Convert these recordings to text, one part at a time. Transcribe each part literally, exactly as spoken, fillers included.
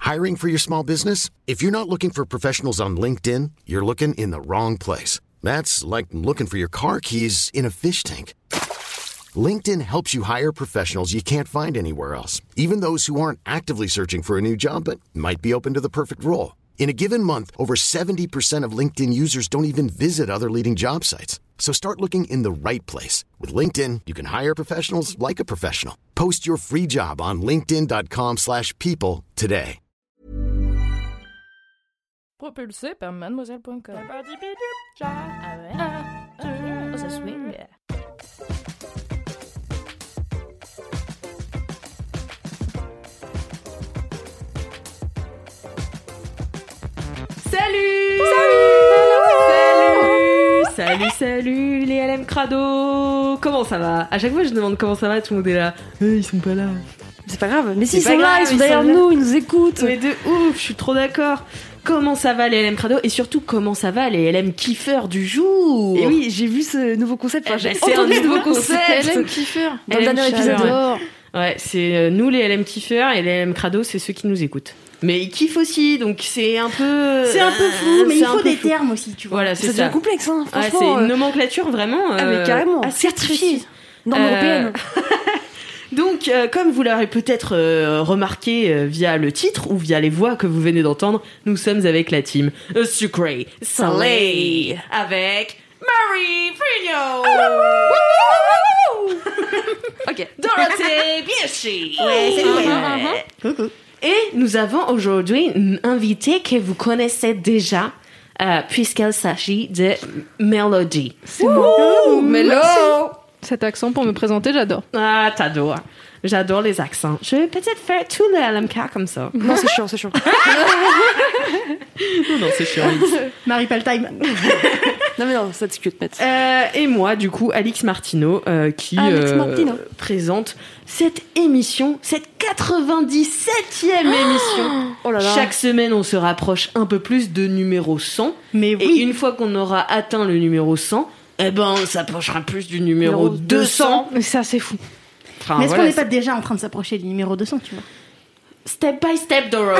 Hiring for your small business? If you're not looking for professionals on LinkedIn, you're looking in the wrong place. That's like looking for your car keys in a fish tank. LinkedIn helps you hire professionals you can't find anywhere else, even those who aren't actively searching for a new job but might be open to the perfect role. In a given month, over seventy percent of LinkedIn users don't even visit other leading job sites. So start looking in the right place. With LinkedIn, you can hire professionals like a professional. Post your free job on linkedin.com slash people today. Propulsé par mademoiselle point com. Ah ouais, ça swing. Salut Salut Salut, salut les L M Crado. Comment ça va? À chaque fois je demande comment ça va, tout le monde est là. Eh, ils sont pas là. C'est pas grave, mais si, C'est ils sont pas là, grave, ils sont ils derrière sont là. nous, ils nous écoutent. Mais de ouf, je suis trop d'accord. Comment ça va les L M Crado? Et surtout, comment ça va les L M kiffeurs du jour? Et oui, j'ai vu ce nouveau concept. Enfin, Eh j'ai ben, c'est entendu un ce nouveau nouveau concept. L M Kiffer. Dans le L M dernier épisode. J'adore. Ouais, c'est euh, nous les L M kiffeurs et les L M Crado, c'est ceux qui nous écoutent. Mais ils kiffent aussi, donc c'est un peu... C'est un peu euh, flou, mais c'est il un faut peu des flou. termes aussi, tu vois. Voilà, Ça c'est devient ça. complexe, hein. Ouais, Franchement. c'est une euh, nomenclature vraiment... Ah, mais euh, carrément. assez Certifié. précise. Norme Euh, européenne. Donc, euh, comme vous l'aurez peut-être euh, remarqué euh, via le titre ou via les voix que vous venez d'entendre, nous sommes avec la team euh, Sucré Salé avec Marie Frigno, Ok. Dorothée Biachi. Ouais, c'est Ouais. ouais. Coucou. Et nous avons aujourd'hui une invitée que vous connaissez déjà, euh, puisqu'il s'agit de Melody. C'est moi. Melody. Cet accent pour me présenter, j'adore. Ah, t'adores. J'adore les accents. Je vais peut-être faire tout le L M K comme ça. Non, c'est chiant, c'est chiant. Non, non, c'est chiant. Marie Paltime. Non, mais non, ça te discute, mec. Euh, et moi, du coup, Alix Martineau, euh, qui Alix euh, Martineau. présente cette émission, cette quatre-vingt-dix-septième émission. Oh là là. Chaque semaine, on se rapproche un peu plus de numéro cent. Mais Et oui. une fois qu'on aura atteint le numéro cent, eh ben, on s'approchera plus du numéro Numéro deux cents. Mais ça, c'est fou. Enfin, Mais est-ce voilà, qu'on n'est c'est- pas déjà en train de s'approcher du numéro deux cents, tu vois? Step by step, Doro.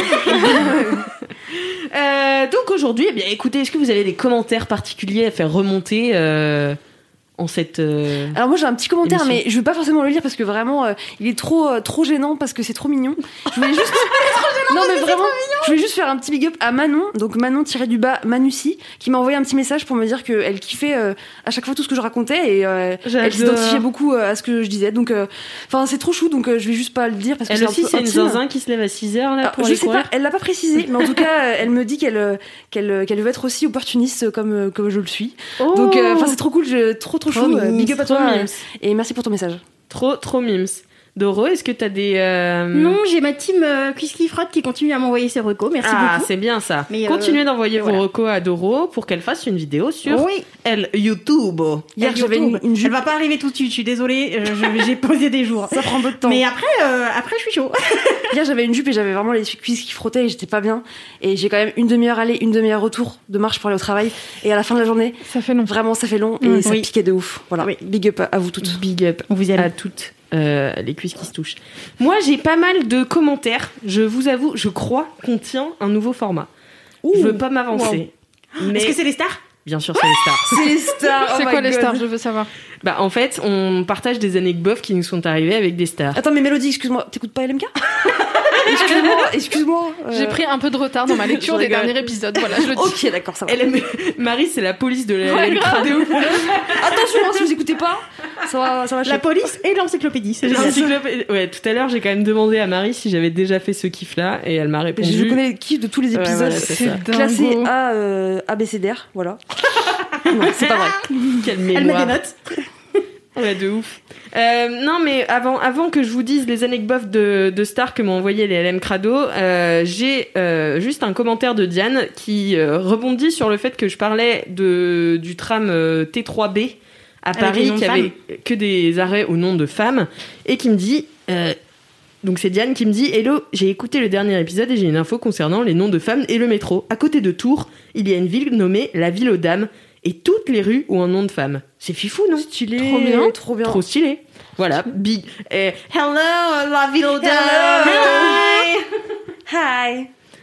euh, donc aujourd'hui, eh bien, écoutez, est-ce que vous avez des commentaires particuliers à faire remonter euh, en cette... euh, Alors moi j'ai un petit commentaire, Émission. mais je veux pas forcément le lire parce que vraiment euh, il est trop euh, trop gênant parce que c'est trop mignon. Je voulais juste non mais vraiment, je voulais juste faire un petit big up à Manon, donc Manon tiré du bas Manussi, qui m'a envoyé un petit message pour me dire que elle kiffait euh, à chaque fois tout ce que je racontais et euh, J'adore. elle s'identifiait beaucoup euh, à ce que je disais. Donc enfin c'est trop chou, donc euh, je vais juste pas le dire parce que Elle c'est aussi, un peu c'est une intime. zinzin qui se lève à six heures là, Alors, pour je aller sais courir. pas, elle l'a pas précisé, mais en tout cas, euh, elle me dit qu'elle euh, qu'elle euh, qu'elle veut être aussi opportuniste comme euh, comme je le suis. Oh, Donc, euh, enfin, c'est trop cool, je, trop trop Trop chou. euh, mimes, Big up à trop toi mimes. euh, et merci pour ton message. Trop, trop mimes. Doro, est-ce que t'as des... euh, Non, j'ai ma team euh, Quisky Frotte qui continue à m'envoyer ses recos. Merci Ah, beaucoup. c'est bien ça. Mais, euh, Continuez d'envoyer voilà. vos recos à Doro pour qu'elle fasse une vidéo sur Oui. elle YouTube. Hier, Elle j'avais une, YouTube. une Elle jupe. va pas arriver tout de suite, je suis désolée. euh, je- j'ai posé des jours. Ça prend peu de temps. Mais après, euh, après, je suis chaud. Hier, j'avais une jupe et j'avais vraiment les cuisses qui frottaient et j'étais pas bien. Et j'ai quand même une demi-heure aller, une demi-heure retour de marche pour aller au travail. Et à la fin de la journée, Ça fait long. vraiment, ça fait long et Mm, ça oui. piquait de ouf. Voilà. Oui. Big up à vous toutes. Big up On vous aime. à toutes euh, les cuisses qui se touchent. Moi, j'ai pas mal de commentaires. Je vous avoue, je crois qu'on tient un nouveau format. Je veux pas m'avancer. Mais Est-ce que c'est les stars? bien sûr, c'est les stars. C'est les stars. oh C'est my quoi les God. stars? Je veux savoir. Bah, en fait, on partage des anecdotes qui nous sont arrivées avec des stars. Attends, mais Mélodie, excuse-moi, t'écoutes pas L M K? Excuse-moi, excuse-moi. euh, J'ai pris un peu de retard dans ma lecture Je des rigole. derniers épisodes. Voilà, je le dis. Ok, d'accord, ça va. Elle aime- Marie, c'est la police de la Ouais, L M grave. Radio. Attention, hein, si vous écoutez pas, ça va, ça va La chier. police et l'encyclopédie. C'est génial. L'encyclopédie- Ouais, tout à l'heure, j'ai quand même demandé à Marie si j'avais déjà fait ce kiff-là et elle m'a répondu. Je connais le kiff de tous les Ouais, épisodes. voilà, c'est ça. dingo. Classé A, euh, A B C D R, voilà. Non, c'est pas vrai. Quelle Elle met mémoire. des notes. Ouais, de ouf. Euh, non, mais avant, avant que je vous dise les anecdotes de, de stars que m'ont envoyé les L M Crado, euh, j'ai euh, juste un commentaire de Diane qui euh, rebondit sur le fait que je parlais de, du tram euh, T trois B à Avec Paris les noms de qui avait que des arrêts au nom de femmes et qui me dit... Euh, donc c'est Diane qui me dit « Hello, j'ai écouté le dernier épisode et j'ai une info concernant les noms de femmes et le métro. À côté de Tours, il y a une ville nommée la Ville aux Dames et toutes les rues ont un nom de femme. C'est fifou, non ?» Stylé. Trop bien. Trop bien. Trop stylé. Voilà, big. Eh, hello, la ville aux dames. Hello. Hi. Hi.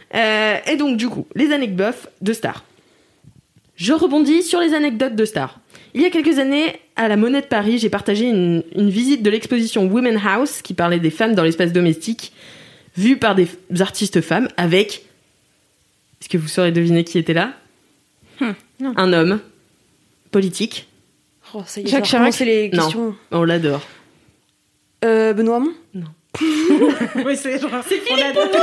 Euh, et donc, du coup, les anecdotes de stars. Je rebondis sur les anecdotes de stars. Il y a quelques années, à la Monnaie de Paris, j'ai partagé une, une visite de l'exposition Women House qui parlait des femmes dans l'espace domestique, vue par des f- artistes femmes avec... Est-ce que vous saurez deviner qui était là ? Hum, non. Un homme politique. Oh, ça y est, Jacques je vais recommencer Chirac. les Non. questions. On l'adore. Euh, Benoît Hamon. Oui, c'est genre. C'est Philippe Poutou.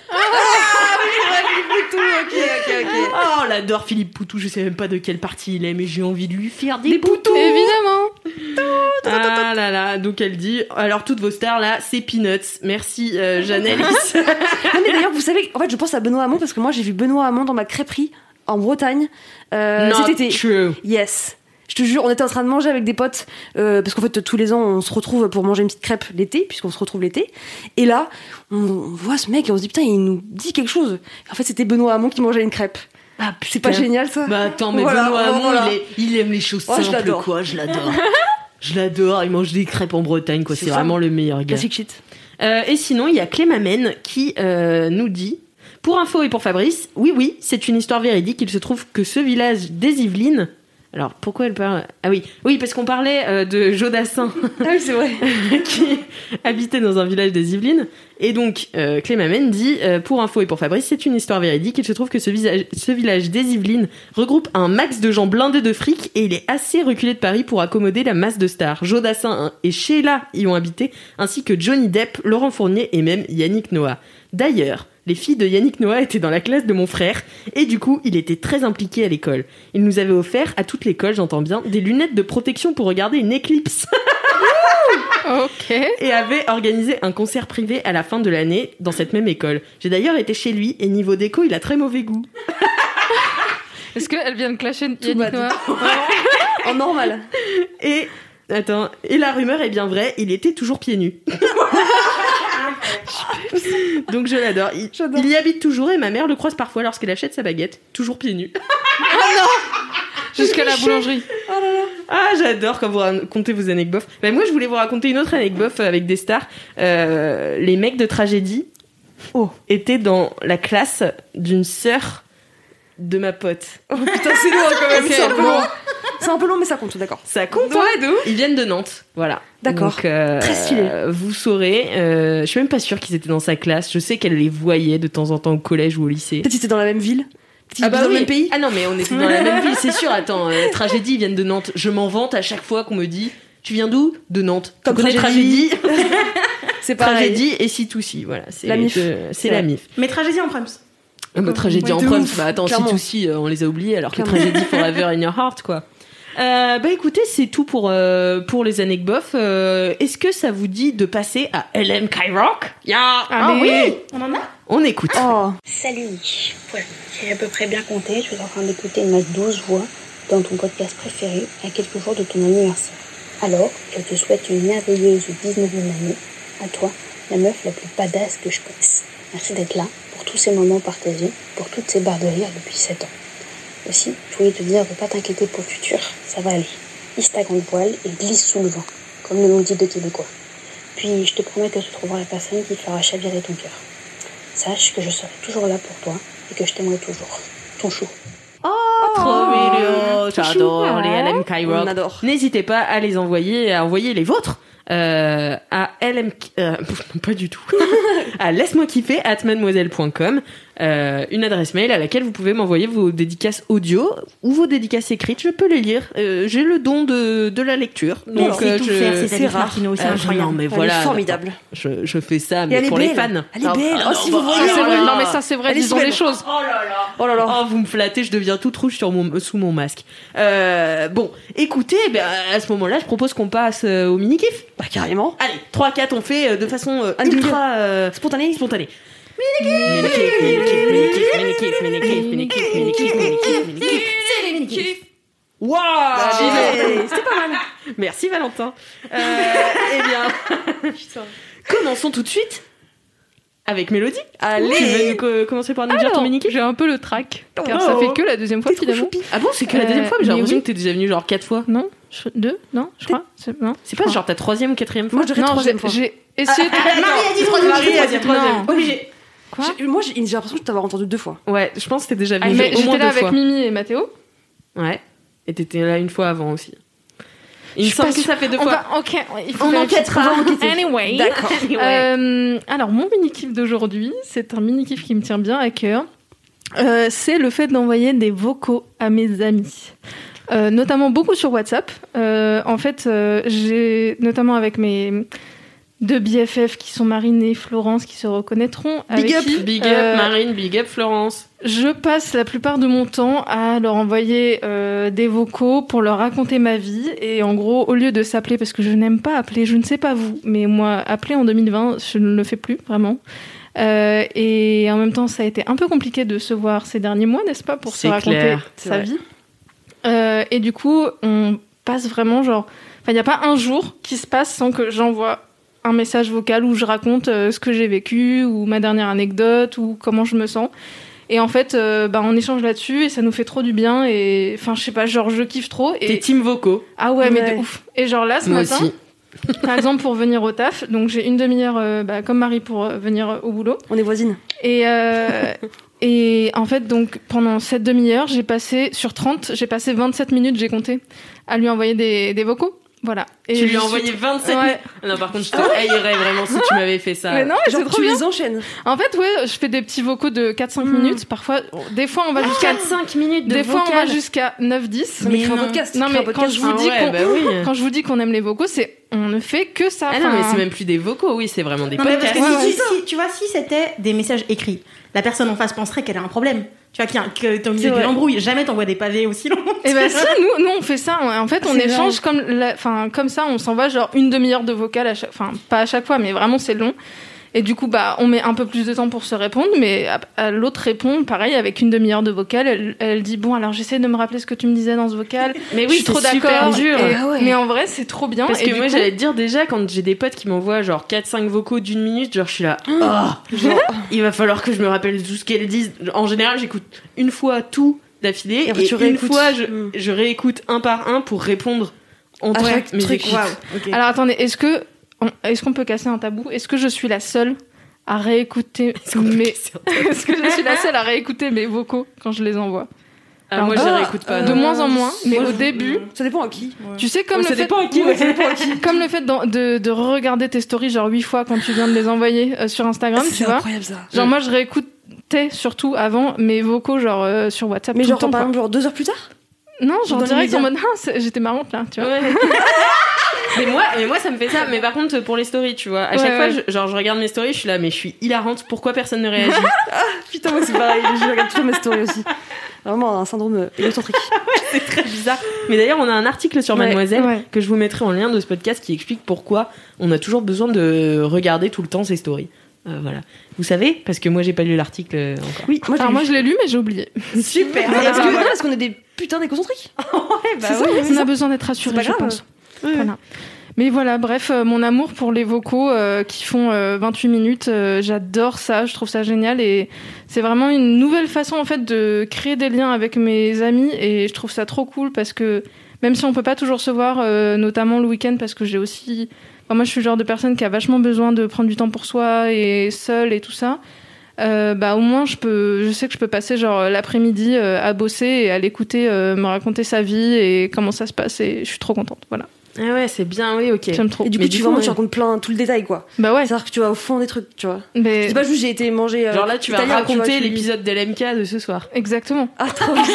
Poutou, ok, ok, ok. Oh, on l'adore, Philippe Poutou. Je sais même pas de quelle partie il est, mais j'ai envie de lui faire des, Des poutous. poutous. Évidemment. Ah là là, donc elle dit, alors toutes vos stars là, c'est Peanuts. Merci euh, Jeanne-Alice. Non, mais d'ailleurs, vous savez, en fait, je pense à Benoît Hamon parce que moi, j'ai vu Benoît Hamon dans ma crêperie en Bretagne euh, Not cet été. true. Yes. Je te jure, on était en train de manger avec des potes, euh, parce qu'en fait, tous les ans, on se retrouve pour manger une petite crêpe l'été, puisqu'on se retrouve l'été. Et là, on, on voit ce mec et on se dit, putain, il nous dit quelque chose. En fait, c'était Benoît Hamon qui mangeait une crêpe. Ah, C'est pas génial, ça? Bah attends, mais Voilà, Benoît Hamon, voilà. il, est- il aime les choses Oh, je simples, l'adore. quoi. Je l'adore. Je l'adore. Il mange des crêpes en Bretagne, quoi. C'est C'est ça. vraiment le meilleur gars. Classic shit. Euh, et sinon, il y a Clémamène qui euh, nous dit, pour info et pour Fabrice, oui, oui, c'est une histoire véridique. Il se trouve que ce village des Yvelines. Alors, pourquoi elle parle... Ah oui, oui, parce qu'on parlait euh, de Jodassin, Ah oui, c'est vrai. qui habitait dans un village des Yvelines. Et donc, euh, Clémamène dit, euh, pour info et pour Fabrice, c'est une histoire véridique. Il se trouve que ce, visage, ce village des Yvelines regroupe un max de gens blindés de fric et il est assez reculé de Paris pour accommoder la masse de stars. Jodassin et Sheila y ont habité, ainsi que Johnny Depp, Laurent Fournier et même Yannick Noah. D'ailleurs, les filles de Yannick Noah étaient dans la classe de mon frère et du coup, il était très impliqué à l'école. Il nous avait offert, à toute l'école, j'entends bien, des lunettes de protection pour regarder une éclipse. Ok. Et avait organisé un concert privé à la fin de l'année dans cette même école. J'ai d'ailleurs été chez lui et niveau déco, il a très mauvais goût. Est-ce qu'elle vient de clasher Yannick bad. Noah? En normal. Et attends, et la rumeur est bien vraie, il était toujours pieds nus. Donc je l'adore. Il, J'adore. il y habite toujours et ma mère le croise parfois lorsqu'elle achète sa baguette, toujours pieds nus. Jusqu'à la boulangerie. Ah, j'adore quand vous racontez vos anecdotes. Bah, moi, je voulais vous raconter une autre anecdote avec des stars. Euh, les mecs de Tragédie oh, étaient dans la classe d'une sœur de ma pote. Oh putain, c'est lourd quand même. Ok, c'est un peu bon. long. C'est un peu long, mais ça compte, d'accord. Ça compte, Ouais, hein. de ouf. Ils viennent de Nantes, voilà. D'accord. Donc, euh, Très stylé. Vous saurez. Euh, je suis même pas sûre qu'ils étaient dans sa classe. Je sais qu'elle les voyait de temps en temps au collège ou au lycée. Peut-être qu'ils étaient dans la même ville. Peut-être qu'ils Ah étaient bah dans oui. le même pays. Ah non, mais on était dans la même ville, c'est sûr. Attends, euh, Tragédie, ils viennent de Nantes. Je m'en vante à chaque fois qu'on me dit tu viens d'où ? De Nantes. Comme tu connais Tragédie. Tragédie. C'est pareil. Tragédie et si tout si, voilà. C'est La mif. euh, c'est C'est la vrai. mif. Mais tragédie en Prums. Ah bah, Tragédie Ouais, en de proms. ouf, Bah attends, si clairement. tout si, euh, on les a oubliés alors que Clairement. Tragédie Forever in Your Heart, quoi. Euh, bah écoutez, c'est tout pour, euh, pour les anecdotes. Euh, Est-ce que ça vous dit de passer à L M K-Rock yeah. Allez. oui, on en a. On écoute. Oh. Salut, voilà, j'ai à peu près bien compté, je suis en train d'écouter ma douce voix dans ton podcast préféré à quelques jours de ton anniversaire. Alors, je te souhaite une merveilleuse dix-neuvième année, à toi, la meuf la plus badass que je connaisse. Merci d'être là, pour tous ces moments partagés, pour toutes ces barres de rire depuis sept ans. Aussi, je voulais te dire de pas t'inquiéter pour le futur, ça va aller. Hisse ta grande voile et glisse sous le vent, comme nous l'ont dit deux Québécois. Puis, je te promets que tu trouveras la personne qui te fera chavirer ton cœur. Sache que je serai toujours là pour toi et que je t'aimerai toujours. Ton chou. Trop mignon. J'adore chou. les L M K-Rock. On adore. N'hésitez pas à les envoyer, à envoyer les vôtres. Euh, à L M euh, pas du tout à laisse-moi kiffer at mademoiselle point com, euh, une adresse mail à laquelle vous pouvez m'envoyer vos dédicaces audio ou vos dédicaces écrites. Je peux les lire, euh, j'ai le don de, de la lecture, Mais donc c'est euh, tout je... faire, c'est c'est Alice rare. Martineau, c'est Euh, incroyable. non mais Elle voilà, est formidable. je, je fais ça Et mais elle est pour les belle. fans. Elle est Ah, belle. ah, Oh, si non, vous bah, voyez, Ah, c'est oh vrai. là Non là. mais ça c'est vrai, Elle est disons super. les choses. Oh là là. Oh, vous me flattez, je deviens toute rouge sur mon, sous mon masque. Euh, bon, écoutez, ben, à ce moment-là, je propose qu'on passe euh, au mini-kiff. Bah, carrément. Allez, trois quatre, on fait euh, de façon euh, Un ultra euh, Spontané. spontanée. Mini-kiff, mini-kiff, mini-kiff, minikiff, minikiff, minikiff, minikiff, minikiff, minikiff. C'est les mini-kifs. Waouh! Allez, C'était pas mal. Merci Valentin. Euh, eh bien, commençons tout de suite avec Mélodie. Allez. Tu veux nous co- commencer par nous dire ton Alors, mini-kiff? j'ai un peu le trac, car Oh. ça fait que la deuxième fois T'es trop finalement. choupi. Ah bon, c'est que la Euh, deuxième fois, mais j'ai mais l'impression oui. que t'es déjà venu genre quatre fois. Non, je- deux, non, je crois. C'est- Non, C'est pas genre ta troisième ou quatrième fois? Moi, je dirais non, troisième j'ai fois. j'ai essayé. de- Marie a dit troisième. Marie a dit troisième. Non. Obligé. Quoi J'ai- Moi, j'ai j'ai l'impression de t'avoir entendu deux fois. Ouais, je pense que t'es déjà Ah, venu mais au moins j'étais là deux avec fois. Mimi et Mathéo. Ouais. Et t'étais là une fois avant aussi. Il me Je suis semble pas que sûre. ça fait deux On fois. va, ok, il faut On vérifier. enquêtera. On va enquêter. Anyway. D'accord. Euh, alors, mon mini-kiff d'aujourd'hui, c'est un mini-kiff qui me tient bien à cœur. Euh, c'est le fait d'envoyer des vocaux à mes amis. Euh, notamment beaucoup sur WhatsApp. Euh, en fait, euh, j'ai notamment avec mes deux B F F qui sont Marine et Florence qui se reconnaîtront. Big avec up, qui, big up euh, Marine, big up Florence. Je passe la plupart de mon temps à leur envoyer euh, des vocaux pour leur raconter ma vie. Et en gros, au lieu de s'appeler, parce que je n'aime pas appeler, je ne sais pas vous, mais moi, appeler en deux mille vingt, je ne le fais plus, vraiment. Euh, et en même temps, ça a été un peu compliqué de se voir ces derniers mois, n'est-ce pas, pour se C'est raconter clair, c'est sa vrai. vie. Euh, et du coup, on passe vraiment genre... Enfin, il n'y a pas un jour qui se passe sans que j'envoie un message vocal où je raconte euh, ce que j'ai vécu, ou ma dernière anecdote, ou comment je me sens. Et en fait, euh, bah, on échange là-dessus et ça nous fait trop du bien. Et enfin, je sais pas, genre, je kiffe trop. Et... T'es team vocaux. Ah ouais, mais Ouais. de ouf. Et genre là, ce Moi matin, aussi. par exemple, pour venir au taf, donc j'ai une demi-heure, euh, bah, comme Marie, pour euh, venir euh, au boulot. On est voisines. Et, euh, et en fait, donc, pendant cette demi-heure, j'ai passé, sur trente, j'ai passé vingt-sept minutes, j'ai compté, à lui envoyer des, des vocaux. Voilà. Et Tu lui je as suis- envoyé vingt-sept Ouais. Ah non, par contre, je te haïrais vraiment si tu m'avais fait ça. Mais non, mais Genre, c'est trop tu bien. les enchaînes. En fait, ouais, je fais des petits vocaux de quatre cinq Mm. minutes. Parfois, des fois, on va jusqu'à quatre cinq minutes de Des fois, on va vocal. jusqu'à neuf dix. Non, mais Mais crée un non. podcast. Non, crée un mais quand podcast. je vous Ah dis ouais, qu'on bah oui. quand je vous dis qu'on aime les vocaux, c'est on ne fait que ça. Ah non, mais Enfin, c'est même plus des vocaux, oui, c'est vraiment des Non, mais parce podcasts. que Ouais, si, si- si- tu vois, si c'était des messages écrits, la personne en face penserait qu'elle a un problème. Tu vois, qu'il y a un- que t'es au milieu C'est d'une vrai. embrouille. Jamais t'envoies des pavés aussi longs. Et ben si, nous, nous on fait ça. En fait, on C'est échange comme, la- enfin comme ça, on s'envoie genre une demi-heure de vocal à chaque, enfin pas à chaque fois, mais vraiment c'est long. Et du coup, bah, on met un peu plus de temps pour se répondre, mais à, à l'autre répond pareil avec une demi-heure de vocal. Elle, elle dit bon, alors j'essaie de me rappeler ce que tu me disais dans ce vocal. Mais je suis trop c'est super d'accord. dur. Et- Ah ouais. Mais en vrai, c'est trop bien. Parce Et que du moi, coup- j'allais te dire déjà, quand j'ai des potes qui m'envoient genre quatre cinq vocaux d'une minute, genre je suis là, oh, genre, il va falloir que je me rappelle tout ce qu'elles disent. En général, j'écoute une fois tout d'affilée, Et et, après, tu une réécoutes. fois, je, Mm. je réécoute un par un pour répondre entre À chaque mes truc, écoutes. waouh. Ok. Alors attendez, est-ce que on- est-ce qu'on peut casser un tabou? Est-ce que je suis la seule à réécouter Est-ce qu'on peut mes casser un est-ce que je suis la seule à réécouter mes vocaux quand je les envoie? Ah, moi, Alors, je ah, réécoute pas. De non. moins en moins, mais moi, au je- début, Ça dépend à qui. tu sais comme Ouais, le ça fait dépend à qui, ouais, ça dépend à qui. comme le fait d'en- de, de regarder tes stories genre huit fois quand tu viens de les envoyer euh, sur Instagram, tu C'est vois. incroyable ça. Genre Mm. moi je réécoutais surtout avant mes vocaux genre euh, sur WhatsApp Mais tout genre, le temps, par quoi. exemple, genre deux heures plus tard Non, genre dans direct en l'immédiat. mode ah, c'est- j'étais marrante là, tu vois. Ouais. mais moi, mais moi, ça me fait ça. Mais par contre, pour les stories, tu vois, à Ouais, chaque fois, ouais. je, genre, je regarde mes stories, je suis là, mais je suis hilarante. Pourquoi personne ne réagit? Putain, moi c'est pareil, je regarde toujours mes stories aussi. Vraiment un syndrome euh, égocentrique. C'est très bizarre. Mais d'ailleurs, on a un article sur Ouais, Mademoiselle ouais. que je vous mettrai en lien de ce podcast qui explique pourquoi on a toujours besoin de regarder tout le temps ses stories. Euh, voilà. Vous savez? Parce que moi, j'ai pas lu l'article euh, encore. Oui, moi je Alors l'ai moi lu. je l'ai lu mais j'ai oublié. Super. Mais Est-ce que, non, est-ce qu'on est des putains d'égocentriques bah C'est ça, ouais, on a besoin d'être rassuré, C'est pas je grave. pense. Voilà. Mais voilà, bref, euh, mon amour pour les vocaux euh, qui font euh, vingt-huit minutes, euh, j'adore ça, je trouve ça génial et c'est vraiment une nouvelle façon en fait de créer des liens avec mes amis et je trouve ça trop cool parce que même si on peut pas toujours se voir, euh, notamment le week-end parce que j'ai aussi, enfin, moi je suis le genre de personne qui a vachement besoin de prendre du temps pour soi et seule et tout ça. Euh, bah au moins je peux, je sais que je peux passer genre l'après-midi euh, à bosser et à l'écouter euh, me raconter sa vie et comment ça se passe et je suis trop contente. Voilà, Ah ouais, c'est bien, oui, ok. j'aime trop. Et du coup, Mais tu, du vraiment, coup, tu ouais. racontes plein, tout le détail quoi. Bah ouais. C'est-à-dire que tu vas au fond des trucs, tu vois. Mais C'est pas juste j'ai été manger. euh, Genre là, tu vas italien, raconter vois, tu- l'épisode d'L M K de ce soir. exactement. Ah, trop bien.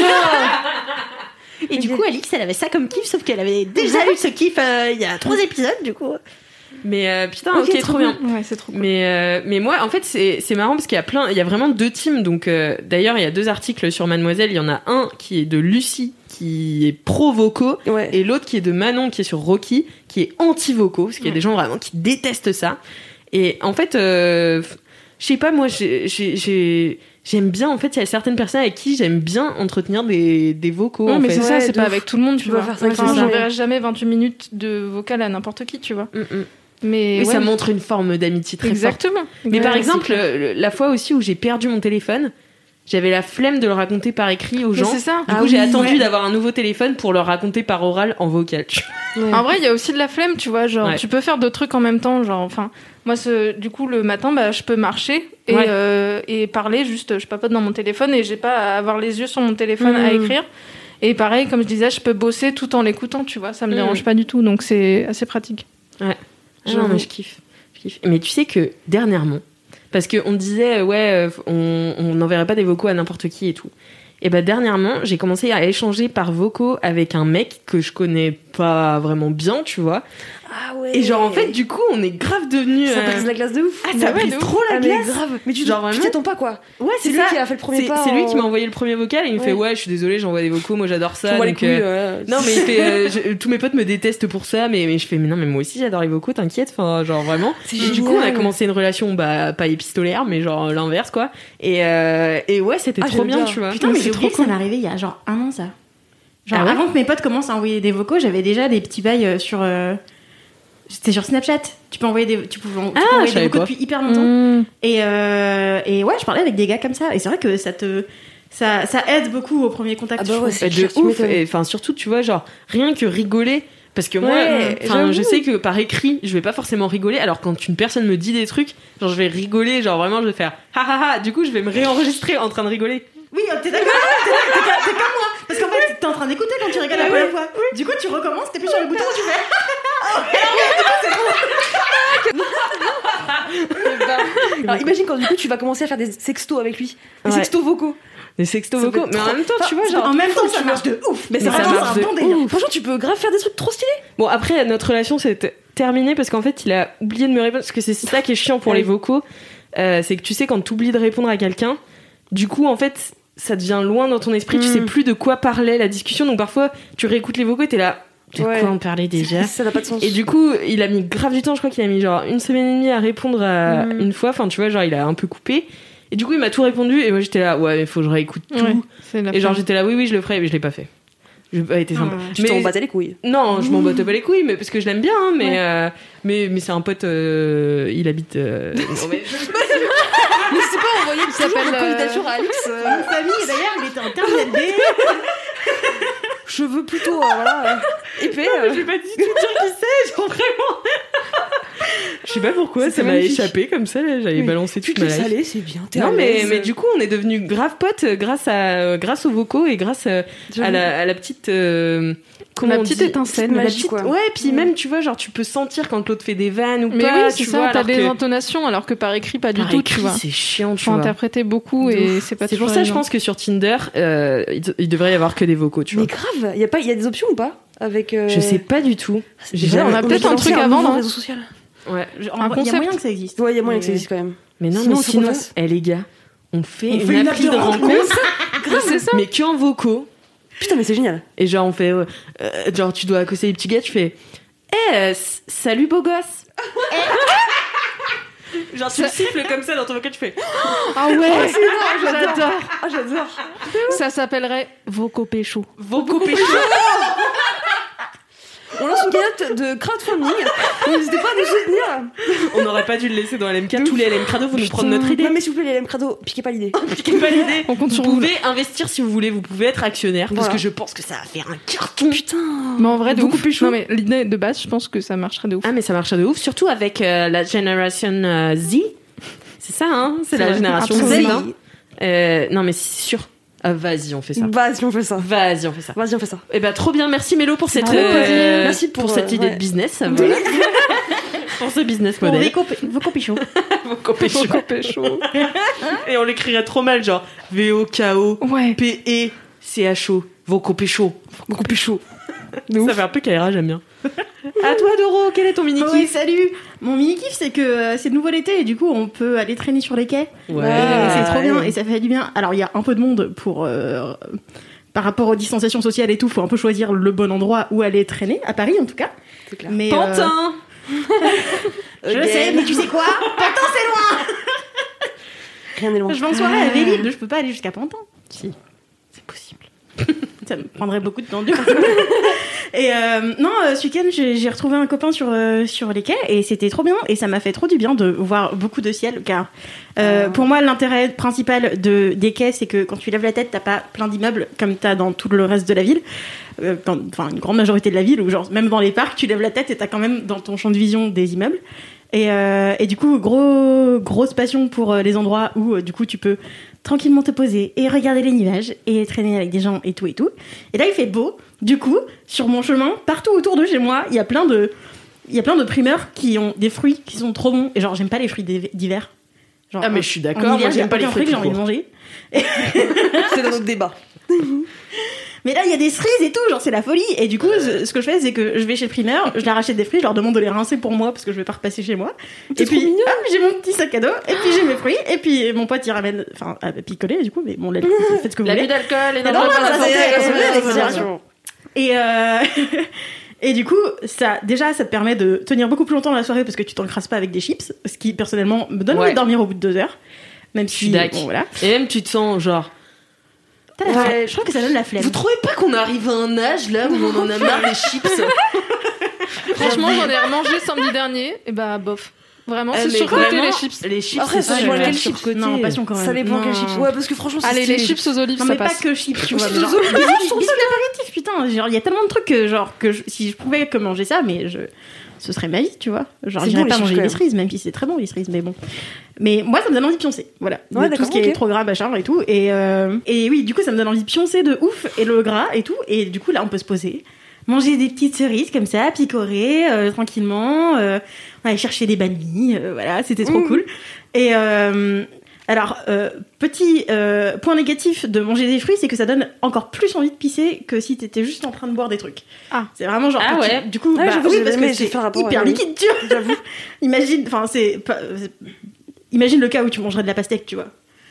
Et du coup, Alix, elle avait ça comme kiff, sauf qu'elle avait déjà eu ce kiff euh, il y a trois épisodes, du coup. Mais euh, putain, Ok, ok, trop trop bien. Ouais, c'est trop cool. Mais euh, mais moi en fait c'est c'est marrant parce qu'il y a plein il y a vraiment deux teams donc euh, d'ailleurs il y a deux articles sur Mademoiselle, il y en a un qui est de Lucie qui est pro vocaux Ouais. et l'autre qui est de Manon qui est sur Rocky qui est anti vocaux parce qu'il y a des gens vraiment qui détestent ça et en fait euh, je sais pas moi j'ai j'ai j'ai j'aime bien en fait il y a certaines personnes avec qui j'aime bien entretenir des des vocaux Ouais, en mais fait. c'est ça, Ouais, c'est de pas ouf. avec tout le monde, tu, Tu vois. vas faire ça avec Enfin, les gens, j'enverrai ouais. jamais vingt-huit minutes de vocal à n'importe qui, tu vois. Mm, mm. Mais Oui, ouais, ça montre une forme d'amitié très forte. exactement. Mais par Ouais, exemple, c'est clair. le- la fois aussi où j'ai perdu mon téléphone, j'avais la flemme de le raconter par écrit aux Mais gens. c'est ça. Du Ah coup, j'ai oui, attendu ouais. d'avoir un nouveau téléphone pour le raconter par oral en vocal. Ouais. En vrai, il y a aussi de la flemme, tu vois. Genre, Ouais. tu peux faire deux trucs en même temps. Genre, enfin, moi, ce, du coup, le matin, bah, je peux marcher et, Ouais. euh, et parler. Juste, je papote dans mon téléphone et j'ai pas à avoir les yeux sur mon téléphone Mmh. à écrire. Et pareil, comme je disais, je peux bosser tout en l'écoutant, tu vois. Ça me Mmh. dérange pas du tout, donc c'est assez pratique. Ouais. Ah non, mais je kiffe. je kiffe. Mais tu sais que dernièrement, parce qu'on disait, ouais, on on n'enverrait pas des vocaux à n'importe qui et tout. Et bah dernièrement, j'ai commencé à échanger par vocaux avec un mec que je connais pas vraiment bien, tu vois. Ah ouais. Et genre en fait, du coup, on est grave devenus. Ça euh, brise la glace de ouf. Ah, ça Ouais, brise de ouf. trop la Ah, mais glace. grave. Mais tu Genre tu vraiment. t'attends pas quoi. Ouais, C'est lui qui a fait le premier c'est- pas C'est lui en- qui m'a envoyé le premier vocal et il me Ouais. fait ouais, je suis désolé, j'envoie des vocaux, moi j'adore ça. J'envoie les donc, couilles, euh, ouais. Non mais il fait euh, je- tous mes potes me détestent pour ça, mais, mais je fais mais non mais moi aussi j'adore les vocaux, t'inquiète, enfin genre vraiment. C'est Et du coup on a génial. commencé une relation bah pas épistolaire mais genre l'inverse quoi. Et euh, et ouais c'était Ah, trop j'aime bien, bien. tu vois. Putain, mais C'est j'ai trop oublié que cool. ça m'est arrivé il y a genre un an, ça. Genre, Ah ouais avant que mes potes commencent à envoyer des vocaux, j'avais déjà des petits bails euh, sur. euh, C'était sur Snapchat. Tu peux envoyer des, tu pouvais, tu peux Ah, envoyer je savais des vocaux pas. depuis hyper longtemps. Mmh. Et, euh, et ouais, je parlais avec des gars comme ça. Et c'est vrai que ça te. Ça, ça aide beaucoup au premier contact. Ah bah je ouais, trouve. c'est Et de clair, tu ouf. m'étonnes. Et enfin surtout tu vois genre rien que rigoler. Parce que moi, Ouais, enfin, je j'avoue. sais que par écrit, je vais pas forcément rigoler. Alors quand une personne me dit des trucs, genre je vais rigoler, genre vraiment je vais faire ha ha ha. Du coup, je vais me réenregistrer en train de rigoler. Oui, t'es d'accord, t'es, t'es, t'es, t'es comme moi. Parce qu'en fait, t'es en train d'écouter quand tu regardes la première fois. Du coup, tu recommences, t'es plus sur le bouton, tu fais. Alors imagine quand du coup tu vas commencer à faire des sextos avec lui. Des Ouais. sextos vocaux. Des sextos Ça vocaux. peut Mais trop- en même temps, tu vois, Enfin, genre. en même temps, ça tu marche vois. de ouf. Mais Mais c'est ça vraiment marche un de bon délire. ouf. Franchement, tu peux grave faire des trucs trop stylés. Bon, après, notre relation s'est terminée parce qu'en fait, il a oublié de me répondre. Parce que c'est ça qui est chiant pour Ouais. les vocaux. Euh, c'est que tu sais, quand tu oublies de répondre à quelqu'un, du coup, en fait, ça devient loin dans ton esprit. Tu Mm. sais plus de quoi parlait la discussion. Donc parfois, tu réécoutes les vocaux et t'es là. De Ouais. quoi on parlait déjà? Ça n'a pas de sens. Et du coup, il a mis grave du temps. Je crois qu'il a mis genre une semaine et demie à répondre à Mm. une fois. Enfin, tu vois, genre, il a un peu coupé. Et du coup, il m'a tout répondu. Et moi, j'étais là, ouais, il faut que je réécoute tout. Ouais, c'est la Et genre, flemme. j'étais là, oui, oui, je le ferai. Mais je l'ai pas fait. J'ai pas été sympa. Tu t'en battais les couilles. Non, je m'en batte pas les couilles, mais parce que je l'aime bien, hein, mais, euh, mais mais c'est un pote, euh, il habite. euh, non, mais- N'hésitez pas à envoyer Il s'appelle, une euh, candidature à Alex. euh, Mon famille, d'ailleurs, il était en terminale B. Cheveux plutôt, euh, voilà, euh, épais. euh. Je vais pas du tout dire qui c'est, genre vraiment. Je sais pas pourquoi, C'était ça m'a magnifique. échappé comme ça, là, j'avais Oui. balancé Tu toute te ma laisses life. aller, c'est bien. T'es Non à mais, l'aise. mais du coup on est devenus grave potes grâce à euh, grâce aux vocaux et grâce euh, à la, à la petite euh, comment La on petite dit étincelle. la magie, petite- quoi. ouais puis Mm. même tu vois genre tu peux sentir quand l'autre fait des vannes ou Mais pas oui, c'est tu ça, vois t'as alors des que intonations, alors que par écrit, pas du par tout, écrit, tu vois. c'est chiant tu Faut vois. interpréter beaucoup et c'est pas C'est pour toujours ça, je évident. pense que sur Tinder, euh, il, il devrait y avoir que des vocaux, tu Mais vois. grave, il y a pas, il y a des options ou pas avec. euh, Je sais pas du tout. J'ai vrai, jamais- on a peut-être un lancer truc à nouveau vendre, hein. réseau social. Ouais. Je- Un en vrai, Il y a concept. moyen que ça existe. Ouais, il y a moyen que ça Mais- existe quand même. Mais non, Sinon, mais il faut qu'on sinon, fasse. eh les gars, on fait On une fait une appli app de de rencontre, Ouais, c'est ça. mais que en vocaux. Putain, mais c'est génial. Et genre, on fait, euh, euh, genre, tu dois accoster les petits gars, tu fais, eh, euh, s- salut beau gosse. Genre, tu le siffles comme ça dans ton vocal, tu fais, Ah ouais, j'adore. j'adore. Ah, j'adore. Ça s'appellerait Vocaux Pécho. vocaux pécho. On lance une cagnotte de crowdfunding. N'hésitez pas à nous soutenir. On n'aurait pas dû le laisser dans L M K. Tous les L M Crado vont nous prendre notre idée. Non, mais s'il vous plaît, les L M Crado, piquez pas l'idée. Piquez pas l'idée. On compte Vous sur vous. pouvez investir si vous voulez, vous pouvez être actionnaire, parce Voilà. que je pense que ça va faire un carton. Putain. Mais en vrai, de Beaucoup ouf. pécho. Non, mais l'idée de base, je pense que ça marcherait de ouf. Ah mais ça marche de ouf, surtout avec euh, la génération euh, Z. C'est ça, hein. C'est la vrai. génération Z. Absolument. Hein. Euh, non mais c'est sûr. Ah, vas-y, on fait ça. Vas-y, on fait ça. Vas-y, on fait ça. Vas-y, on fait ça. Eh ben trop bien, merci Mélo pour cette Avec euh, plaisir. Merci pour, cette euh, idée ouais. de business. Voilà. Pour ce business Pour model. Vico Vico Pichon. Vocaux pécho. Vocaux Pécho. Et on l'écrirait trop mal, genre V O K O Ouais. P E C H O. Vocaux pécho. Beaucoup plus chaud. Ça fait un peu K R A, j'aime bien. À toi Doro, quel est ton mini Ouais, kiff? salut. Mon mini kiff, c'est que euh, c'est de nouveau l'été et du coup, on peut aller traîner sur les quais. Ouais. Et c'est trop bien ouais. et ça fait du bien. Alors, il y a un peu de monde pour. euh, par rapport aux distanciations sociales et tout, faut un peu choisir le bon endroit où aller traîner, à Paris en tout cas. C'est clair. Mais, euh, Pantin. je le sais, mais tu sais quoi Pantin, c'est loin. Rien n'est loin. Je vais en soirée à Vélib, je peux pas aller jusqu'à Pantin. Si, c'est possible. ça me prendrait beaucoup de temps du coup. Et euh, non, euh, ce week-end, j'ai, j'ai retrouvé un copain sur, euh, sur les quais et c'était trop bien. Et ça m'a fait trop du bien de voir beaucoup de ciel. Car euh, oh. pour moi, l'intérêt principal de, des quais, c'est que quand tu lèves la tête, t'as pas plein d'immeubles comme t'as dans tout le reste de la ville. Euh, dans, enfin, une grande majorité de la ville, ou genre même dans les parcs, tu lèves la tête et t'as quand même dans ton champ de vision des immeubles. Et, euh, et du coup, gros, grosse passion pour euh, les endroits où euh, du coup tu peux tranquillement te poser et regarder les nuages et traîner avec des gens et tout et tout. Et là, il fait beau. Du coup, sur mon chemin, partout autour de chez moi, il y a plein de, il y a plein de primeurs qui ont des fruits qui sont trop bons. Et genre, j'aime pas les fruits d'hiver. Genre, ah mais je suis d'accord. Moi, j'aime pas les fruits que j'ai envie de manger. C'est dans notre débat. Mais là, il y a des cerises et tout, genre c'est la folie. Et du coup, ce, ce que je fais, c'est que je vais chez le primeur, je leur achète des fruits, je leur demande de les rincer pour moi parce que je vais pas repasser chez moi. C'est et puis, hop, j'ai mon petit sac à dos, et puis j'ai mes fruits, et puis mon pote il ramène, enfin, à picoler du coup, mais bon, là, faites ce que vous voulez. L'abus d'alcool est non, dangereux non, pour la ça, santé. c'est- c'est- avec c'est- modération. Et euh... et du coup, ça, déjà, ça te permet de tenir beaucoup plus longtemps dans la soirée parce que tu t'encrasses pas avec des chips, ce qui personnellement me donne envie Ouais. de dormir au bout de deux heures. Même Je suis si, d'accord. bon, voilà. Et même tu te sens genre. T'as la flemme. Je trouve que ça donne la flemme. Vous trouvez pas qu'on arrive à un âge là où on en a marre des chips? Franchement, j'en ai remangé samedi dernier, et bah bof. Vraiment, Eh, c'est mais surcoté vraiment, les chips. Les chips, Après, c'est ça dépend super quel chips. surcoté. Non, passion quand même. Ça dépend Non. quel chips. Ouais, parce que franchement, c'est Allez, stylé. les chips aux olives, Non, ça mais passe. pas que chips, tu vois. Chips mais genre, aux olives, biscuits- je trouve biscuits apéritifs, putain. Genre, il y a tellement de trucs que, genre, que je- si je pouvais que manger ça, mais je, ce serait ma vie, tu vois. Genre, C'est j'irais bon, pas les manger chips, les quand cerises, même si c'est très bon, les cerises, mais bon. Mais moi, ça me donne envie de pioncer. Voilà. Ouais, De tout d'accord, ce qui est ok. trop gras, machin et tout. Et, euh, et oui, du coup, ça me donne envie de pioncer de ouf. Et le gras et tout. Et du coup, là, on peut se poser. Manger des petites cerises comme ça, picorer euh, tranquillement. Euh, on allait chercher des bannis. Euh, voilà, c'était trop Mmh. cool. Et euh, alors, euh, petit euh, point négatif de manger des fruits, c'est que ça donne encore plus envie de pisser que si t'étais juste en train de boire des trucs. Ah. C'est vraiment genre. Ah que tu- ouais. Du coup, Ouais, bah, j'avoue, oui, j'ai parce aimé, que j'ai c'est fait un rapport, hyper ouais. liquide, tu vois. J'avoue. Imagine, enfin, c'est pas. c'est- Imagine le cas où tu mangerais de la pastèque, tu vois.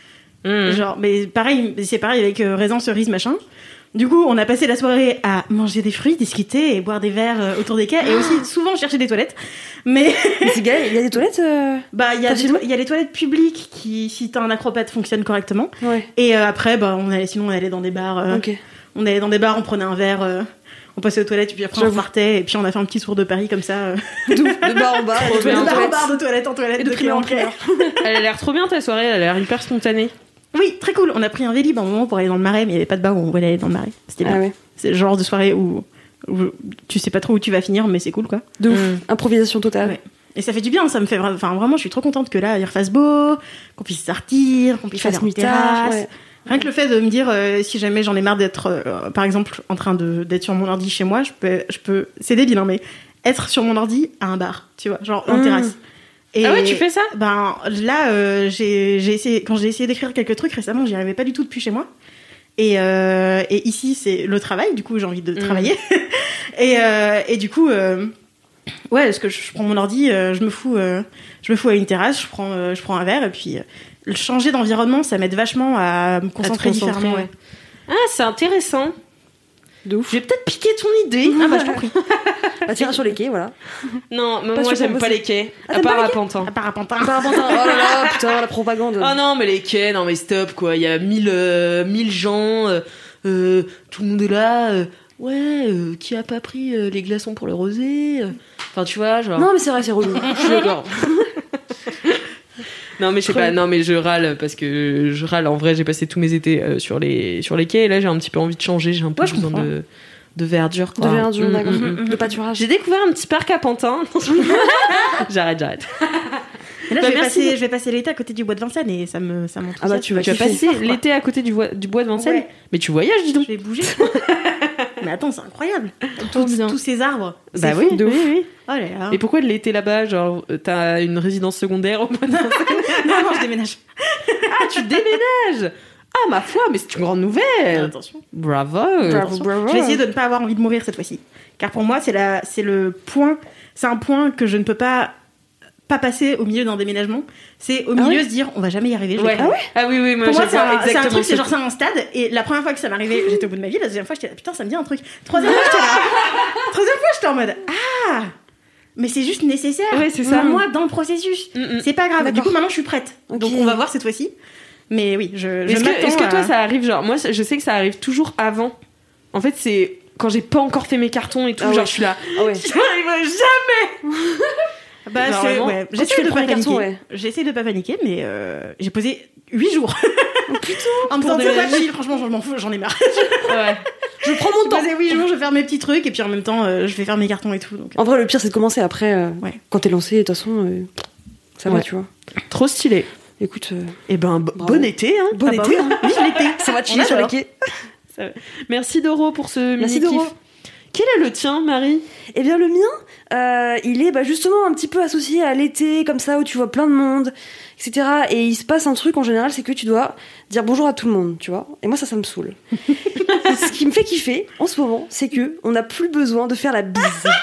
Mmh. Genre, mais pareil, c'est pareil avec euh, raisin, cerise, machin. Du coup, on a passé la soirée à manger des fruits, discuter et boire des verres euh, autour des quais et aussi souvent chercher des toilettes. Mais Mais c'est gay, il y a des toilettes euh, bah, il y a des Facilement to- il y a les toilettes publiques qui, si t'as un acrobate, fonctionnent correctement. Ouais. Et euh, après, bah, on allait, sinon on allait dans des bars. euh, Ok. On allait dans des bars, on prenait un verre, euh, on passait aux toilettes, puis après on J'avoue. repartait, et puis on a fait un petit tour de Paris comme ça. euh, De bar en bar, Trop de bien. de toilettes en bar en toilettes. bar, de toilette en toilette, Et de de primeur en quai en quai. primeur. Elle a l'air trop bien ta soirée, elle a l'air hyper spontanée. Oui, très cool. On a pris un Vélib à un moment pour aller dans le Marais, mais il n'y avait pas de bar où on voulait aller dans le Marais. C'était bien. Ah ouais. C'est le genre de soirée où, où tu sais pas trop où tu vas finir, mais c'est cool, quoi. De ouf. Mm. Improvisation totale. Ouais. Et ça fait du bien, ça me fait vra- enfin vraiment, je suis trop contente que là il refasse beau, qu'on puisse sortir, qu'on puisse Fasse aller en nuit tard, terrasse. ouais. Rien que le fait de me dire euh, si jamais j'en ai marre d'être euh, par exemple en train de d'être sur mon ordi chez moi, je peux je peux c'est débile hein, mais être sur mon ordi à un bar, tu vois, genre en Mm. terrasse. Et Ah ouais, tu fais ça? Ben là euh, j'ai j'ai essayé quand j'ai essayé d'écrire quelques trucs récemment, j'y arrivais pas du tout depuis chez moi. Et, euh, et ici c'est le travail, du coup j'ai envie de Mm. travailler. et, euh, et du coup euh, ouais, parce que je, je prends mon ordi, euh, je me fous, euh, je me fous à une terrasse, je prends, euh, je prends un verre et puis euh, le changer d'environnement, ça m'aide vachement à me concentrer concentrer, différemment. ouais. Ouais. Ah, c'est intéressant. De ouf. Je vais peut-être piquer ton idée. Ah bah je t'en prie. Bah, t'iras sur les quais, voilà. Non, mais Pas moi sur j'aime moi pas aussi. les quais. Ah, à t'aimes pas part les à quais Pantin. À part à Pantin. Oh là là, putain, la propagande. Oh non, mais les quais, non mais stop quoi. Il y a mille, euh, mille gens, euh, euh, tout le monde est là. euh, ouais, euh, qui a pas pris euh, les glaçons pour le rosé euh. Enfin, tu vois, genre. Non, mais c'est vrai, c'est relou. Je suis d'accord. Non mais je sais pas, non mais je râle parce que je râle. En vrai, j'ai passé tous mes étés euh, sur les sur les quais et là j'ai un petit peu envie de changer. J'ai un peu Ouais, je besoin comprends. de de verdure. Quoi. De verdure, Mm, d'accord. mm, mm. De pâturage. J'ai découvert un petit parc à Pantin. j'arrête, j'arrête. Et là, Bah, je, vais merci. passer, je vais passer l'été à côté du bois de Vincennes et ça me ça m'enthousiasme. Ah bah, tu vas Tu as kiffer. passé Quoi. l'été à côté du, bois- du bois de Vincennes. Ouais. Mais tu voyages, dis donc. Je vais bouger. Mais attends, c'est incroyable. Trop Tous, bien. tous ces arbres. Bah C'est oui, fou. de oui, oui. Oh là là. Et pourquoi de l'été là-bas? Genre, euh, t'as une résidence secondaire au bois de Vincennes? Non, non, je déménage. Ah, tu déménages! Ah, ma foi, mais c'est une grande nouvelle! Attention. Bravo! Bravo, bravo. Je vais essayer de ne pas avoir envie de mourir cette fois-ci. Car pour moi, c'est la, c'est le point, c'est un point que je ne peux pas, pas passer au milieu d'un déménagement. C'est au Ah milieu ouais se dire, on va jamais y arriver. je Ouais. vais Ah, ah oui, oui, moi, Pour moi, j'ai c'est pas un, c'est un exactement truc, c'est ce- genre c'est un stade. Et la première fois que ça m'est arrivé, j'étais au bout de ma vie. La deuxième fois, j'étais là, putain, ça me dit un truc. Troisième fois, j'étais là. Troisième fois, j'étais en mode, ah, mais c'est juste nécessaire. Ouais, c'est ça. Pour moi, dans le processus. Mm, mm. C'est pas grave. Du D'accord. coup, maintenant, je suis prête. Ok. Donc, on va voir cette fois-ci. Mais oui, je, je Est-ce que, m'attends est-ce que toi, à- ça arrive, genre, moi, je sais que ça arrive toujours avant En fait, c'est quand j'ai pas encore fait mes cartons et tout, Ah genre ouais. je suis là. Ah ouais. J'y arriverai jamais. Bah, Genre c'est, vraiment. ouais. Quand J'essaie tu de fais pas le premier paniquer. carton, ouais. J'essaie de pas paniquer, mais euh, j'ai posé huit jours. Putain. En me Pour sentant des pas régimes. chill, franchement, j'en m'en fous, j'en ai marre. Ouais. Je prends mon J'ai temps. posé huit jours, je vais faire mes petits trucs, et puis en même temps, euh, je vais faire mes cartons et tout. Donc. En vrai, le pire, c'est de commencer après. euh, Ouais. Quand t'es lancé, de toute façon, euh, ça va, Ouais. tu vois. Trop stylé. Écoute, euh, Et ben b- Bravo. bon été hein. bon Ah bah été. oui, hein. vive l'été. Ça va On chiller sur le adore. quai. Merci Doro pour ce Merci mini Doro. kiff. Quel est le tien, Marie? Eh bien, le mien, euh, il est bah, justement un petit peu associé à l'été, comme ça, où tu vois plein de monde, et cetera. Et il se passe un truc en général, c'est que tu dois dire bonjour à tout le monde, tu vois. Et moi, ça, ça me saoule. Ce qui me fait kiffer, en ce moment, c'est que on n'a plus besoin de faire la bise.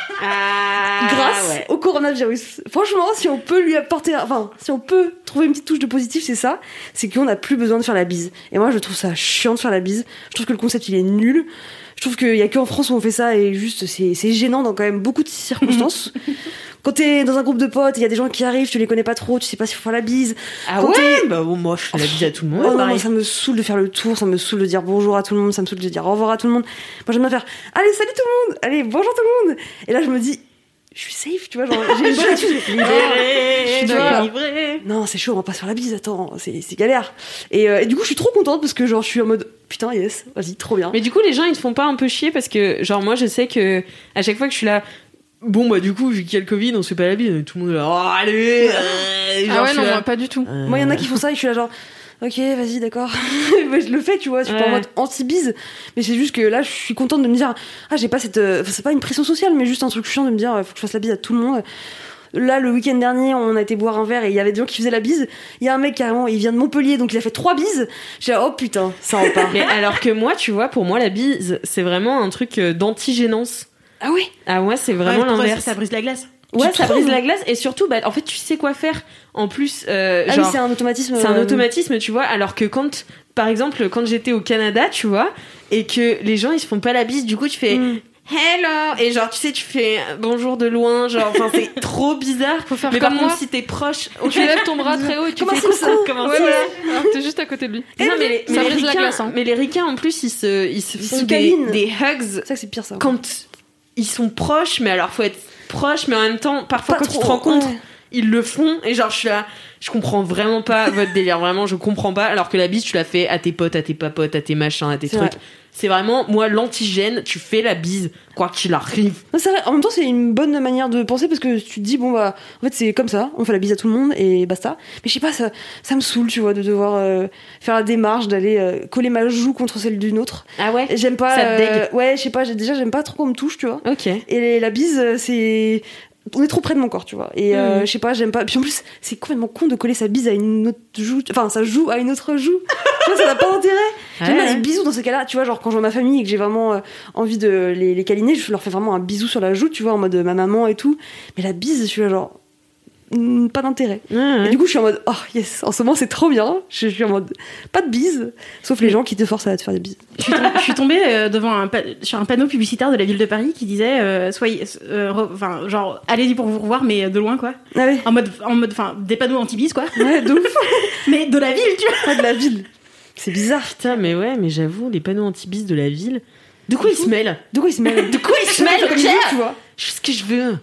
Ah, grâce ouais. au coronavirus. Franchement, si on peut lui apporter, enfin, si on peut trouver une petite touche de positif, c'est ça, c'est qu'on n'a plus besoin de faire la bise. Et moi, je trouve ça chiant de faire la bise. Je trouve que le concept, il est nul. Je trouve qu'il y a qu'en France où on fait ça et juste, c'est, c'est gênant dans quand même beaucoup de circonstances. Quand t'es dans un groupe de potes, il y a des gens qui arrivent, tu les connais pas trop, tu sais pas s'il faut faire la bise. Ah Quand ouais? Bah bon, moi je fais la bise à tout le monde. Oh non, pareil. moi, ça me saoule de faire le tour, ça me saoule de dire bonjour à tout le monde, ça me saoule de dire au revoir à tout le monde. Moi, j'aime bien faire allez, salut tout le monde, allez, bonjour tout le monde. Et là, je me dis, je suis safe, tu vois, genre, j'ai une bonne attitude. Libéré, Je suis d'accord. d'accord. Livré. Non, c'est chaud, on va pas se faire la bise, attends, c'est, c'est galère. Et, euh, et du coup, je suis trop contente parce que genre, je suis en mode putain, yes, vas-y, trop bien. Mais du coup, les gens ils te font pas un peu chier parce que, genre, moi je sais que à chaque fois que je suis là, bon bah du coup, vu qu'il y a le Covid, on se fait pas la bise, tout le monde est là, oh, allez, euh, genre, Ah je ouais, suis non, là, moi, pas du tout. euh, Moi, il y en a qui font ça et je suis là genre, ok, vas-y, d'accord. Mais je le fais, tu vois, je suis pas en Ouais. mode anti-bise. Mais c'est juste que là, je suis contente de me dire, ah, j'ai pas cette. euh, enfin, c'est pas une pression sociale, mais juste un truc chiant de me dire, euh, faut que je fasse la bise à tout le monde. Là, le week-end dernier, on a été boire un verre et il y avait des gens qui faisaient la bise. Il y a un mec carrément, il vient de Montpellier, donc il a fait trois bises. J'ai dit, oh putain, ça repart. Mais alors que moi, tu vois, pour moi, la bise, c'est vraiment un truc euh, d'antigénance. Ah oui. Ah, moi, c'est vraiment Ouais, pourquoi l'inverse. ça brise la glace. Ouais, Tu ça trouves brise la glace et surtout, bah, en fait, tu sais quoi faire. En plus, euh, Ah genre, oui, c'est un automatisme. c'est un euh, automatisme, tu vois. Alors que quand, par exemple, quand j'étais au Canada, tu vois, et que les gens ils se font pas la bise, du coup, tu fais Mm. hello et genre, tu sais, tu fais bonjour de loin, genre, enfin, c'est trop bizarre. Faut faire Mais comme par moi. contre, si t'es proche, Tu lèves ton bras très haut et tu Comment fais ça, coucou. ça Comment Ouais, ça voilà. Alors que t'es juste à côté de lui. non, mais les, Ça mais les brise la ricains, glace, hein. mais les ricains, en plus, ils se, ils se Ils font se des, câlinent. des hugs C'est ça que c'est pire, ça. quand ils sont proches, mais alors faut être proche, mais en même temps, parfois Pas quand trop, ils te rencontrent, ouais. ils le font, et genre je suis là, je comprends vraiment pas votre délire, vraiment, je comprends pas, alors que la bise, tu la fais à tes potes, à tes papotes, à tes machins, à tes C'est trucs. vrai. C'est vraiment, moi, l'antigène, tu fais la bise, quoi qu'il arrive. Non, c'est vrai. En même temps, c'est une bonne manière de penser parce que tu te dis, bon, bah, en fait, c'est comme ça, on fait la bise à tout le monde et basta. Mais je sais pas, ça, ça me saoule, tu vois, de devoir euh, faire la démarche, d'aller euh, coller ma joue contre celle d'une autre. Ah ouais? Et j'aime pas. Ça te euh, dégue. ouais, je sais pas, j'ai- déjà, j'aime pas trop qu'on me touche, tu vois. Ok. Et la bise, euh, c'est. On est trop près de mon corps, tu vois. Et euh, Mhm. je sais pas, j'aime pas. Puis en plus, c'est complètement con de coller sa bise à une autre joue. Enfin, sa joue à une autre joue. Tu vois, ça n'a pas d'intérêt. J'aime bien Ouais. les bisous dans ces cas-là. Tu vois, genre quand je vois ma famille et que j'ai vraiment euh, envie de les, les câliner, je leur fais vraiment un bisou sur la joue, tu vois, en mode euh, ma maman et tout. Mais la bise, je suis là, genre. hmm, Pas d'intérêt. Ouais, ouais. Et du coup, je suis en mode, oh yes, en ce moment c'est trop bien. Je suis en mode, pas de bise, sauf les gens qui te forcent à te faire des bises. Je suis, tom- je suis tombée euh, devant un pa- sur un panneau publicitaire de la ville de Paris qui disait euh, soyez, euh, re- enfin genre allez-y pour vous revoir mais de loin quoi. Ah ouais, En mode, en mode, enfin des panneaux anti-bis quoi. ouais, de ouf. Mais de la ville tu vois. Pas de la ville. C'est bizarre. Putain, mais ouais, mais j'avoue, les panneaux anti-bis de la ville. De quoi ils se mêlent? De quoi ils se mêlent De quoi ils se Chacun fait mêlent, comme il veut, Pierre? tu vois. Je fais ce que je veux.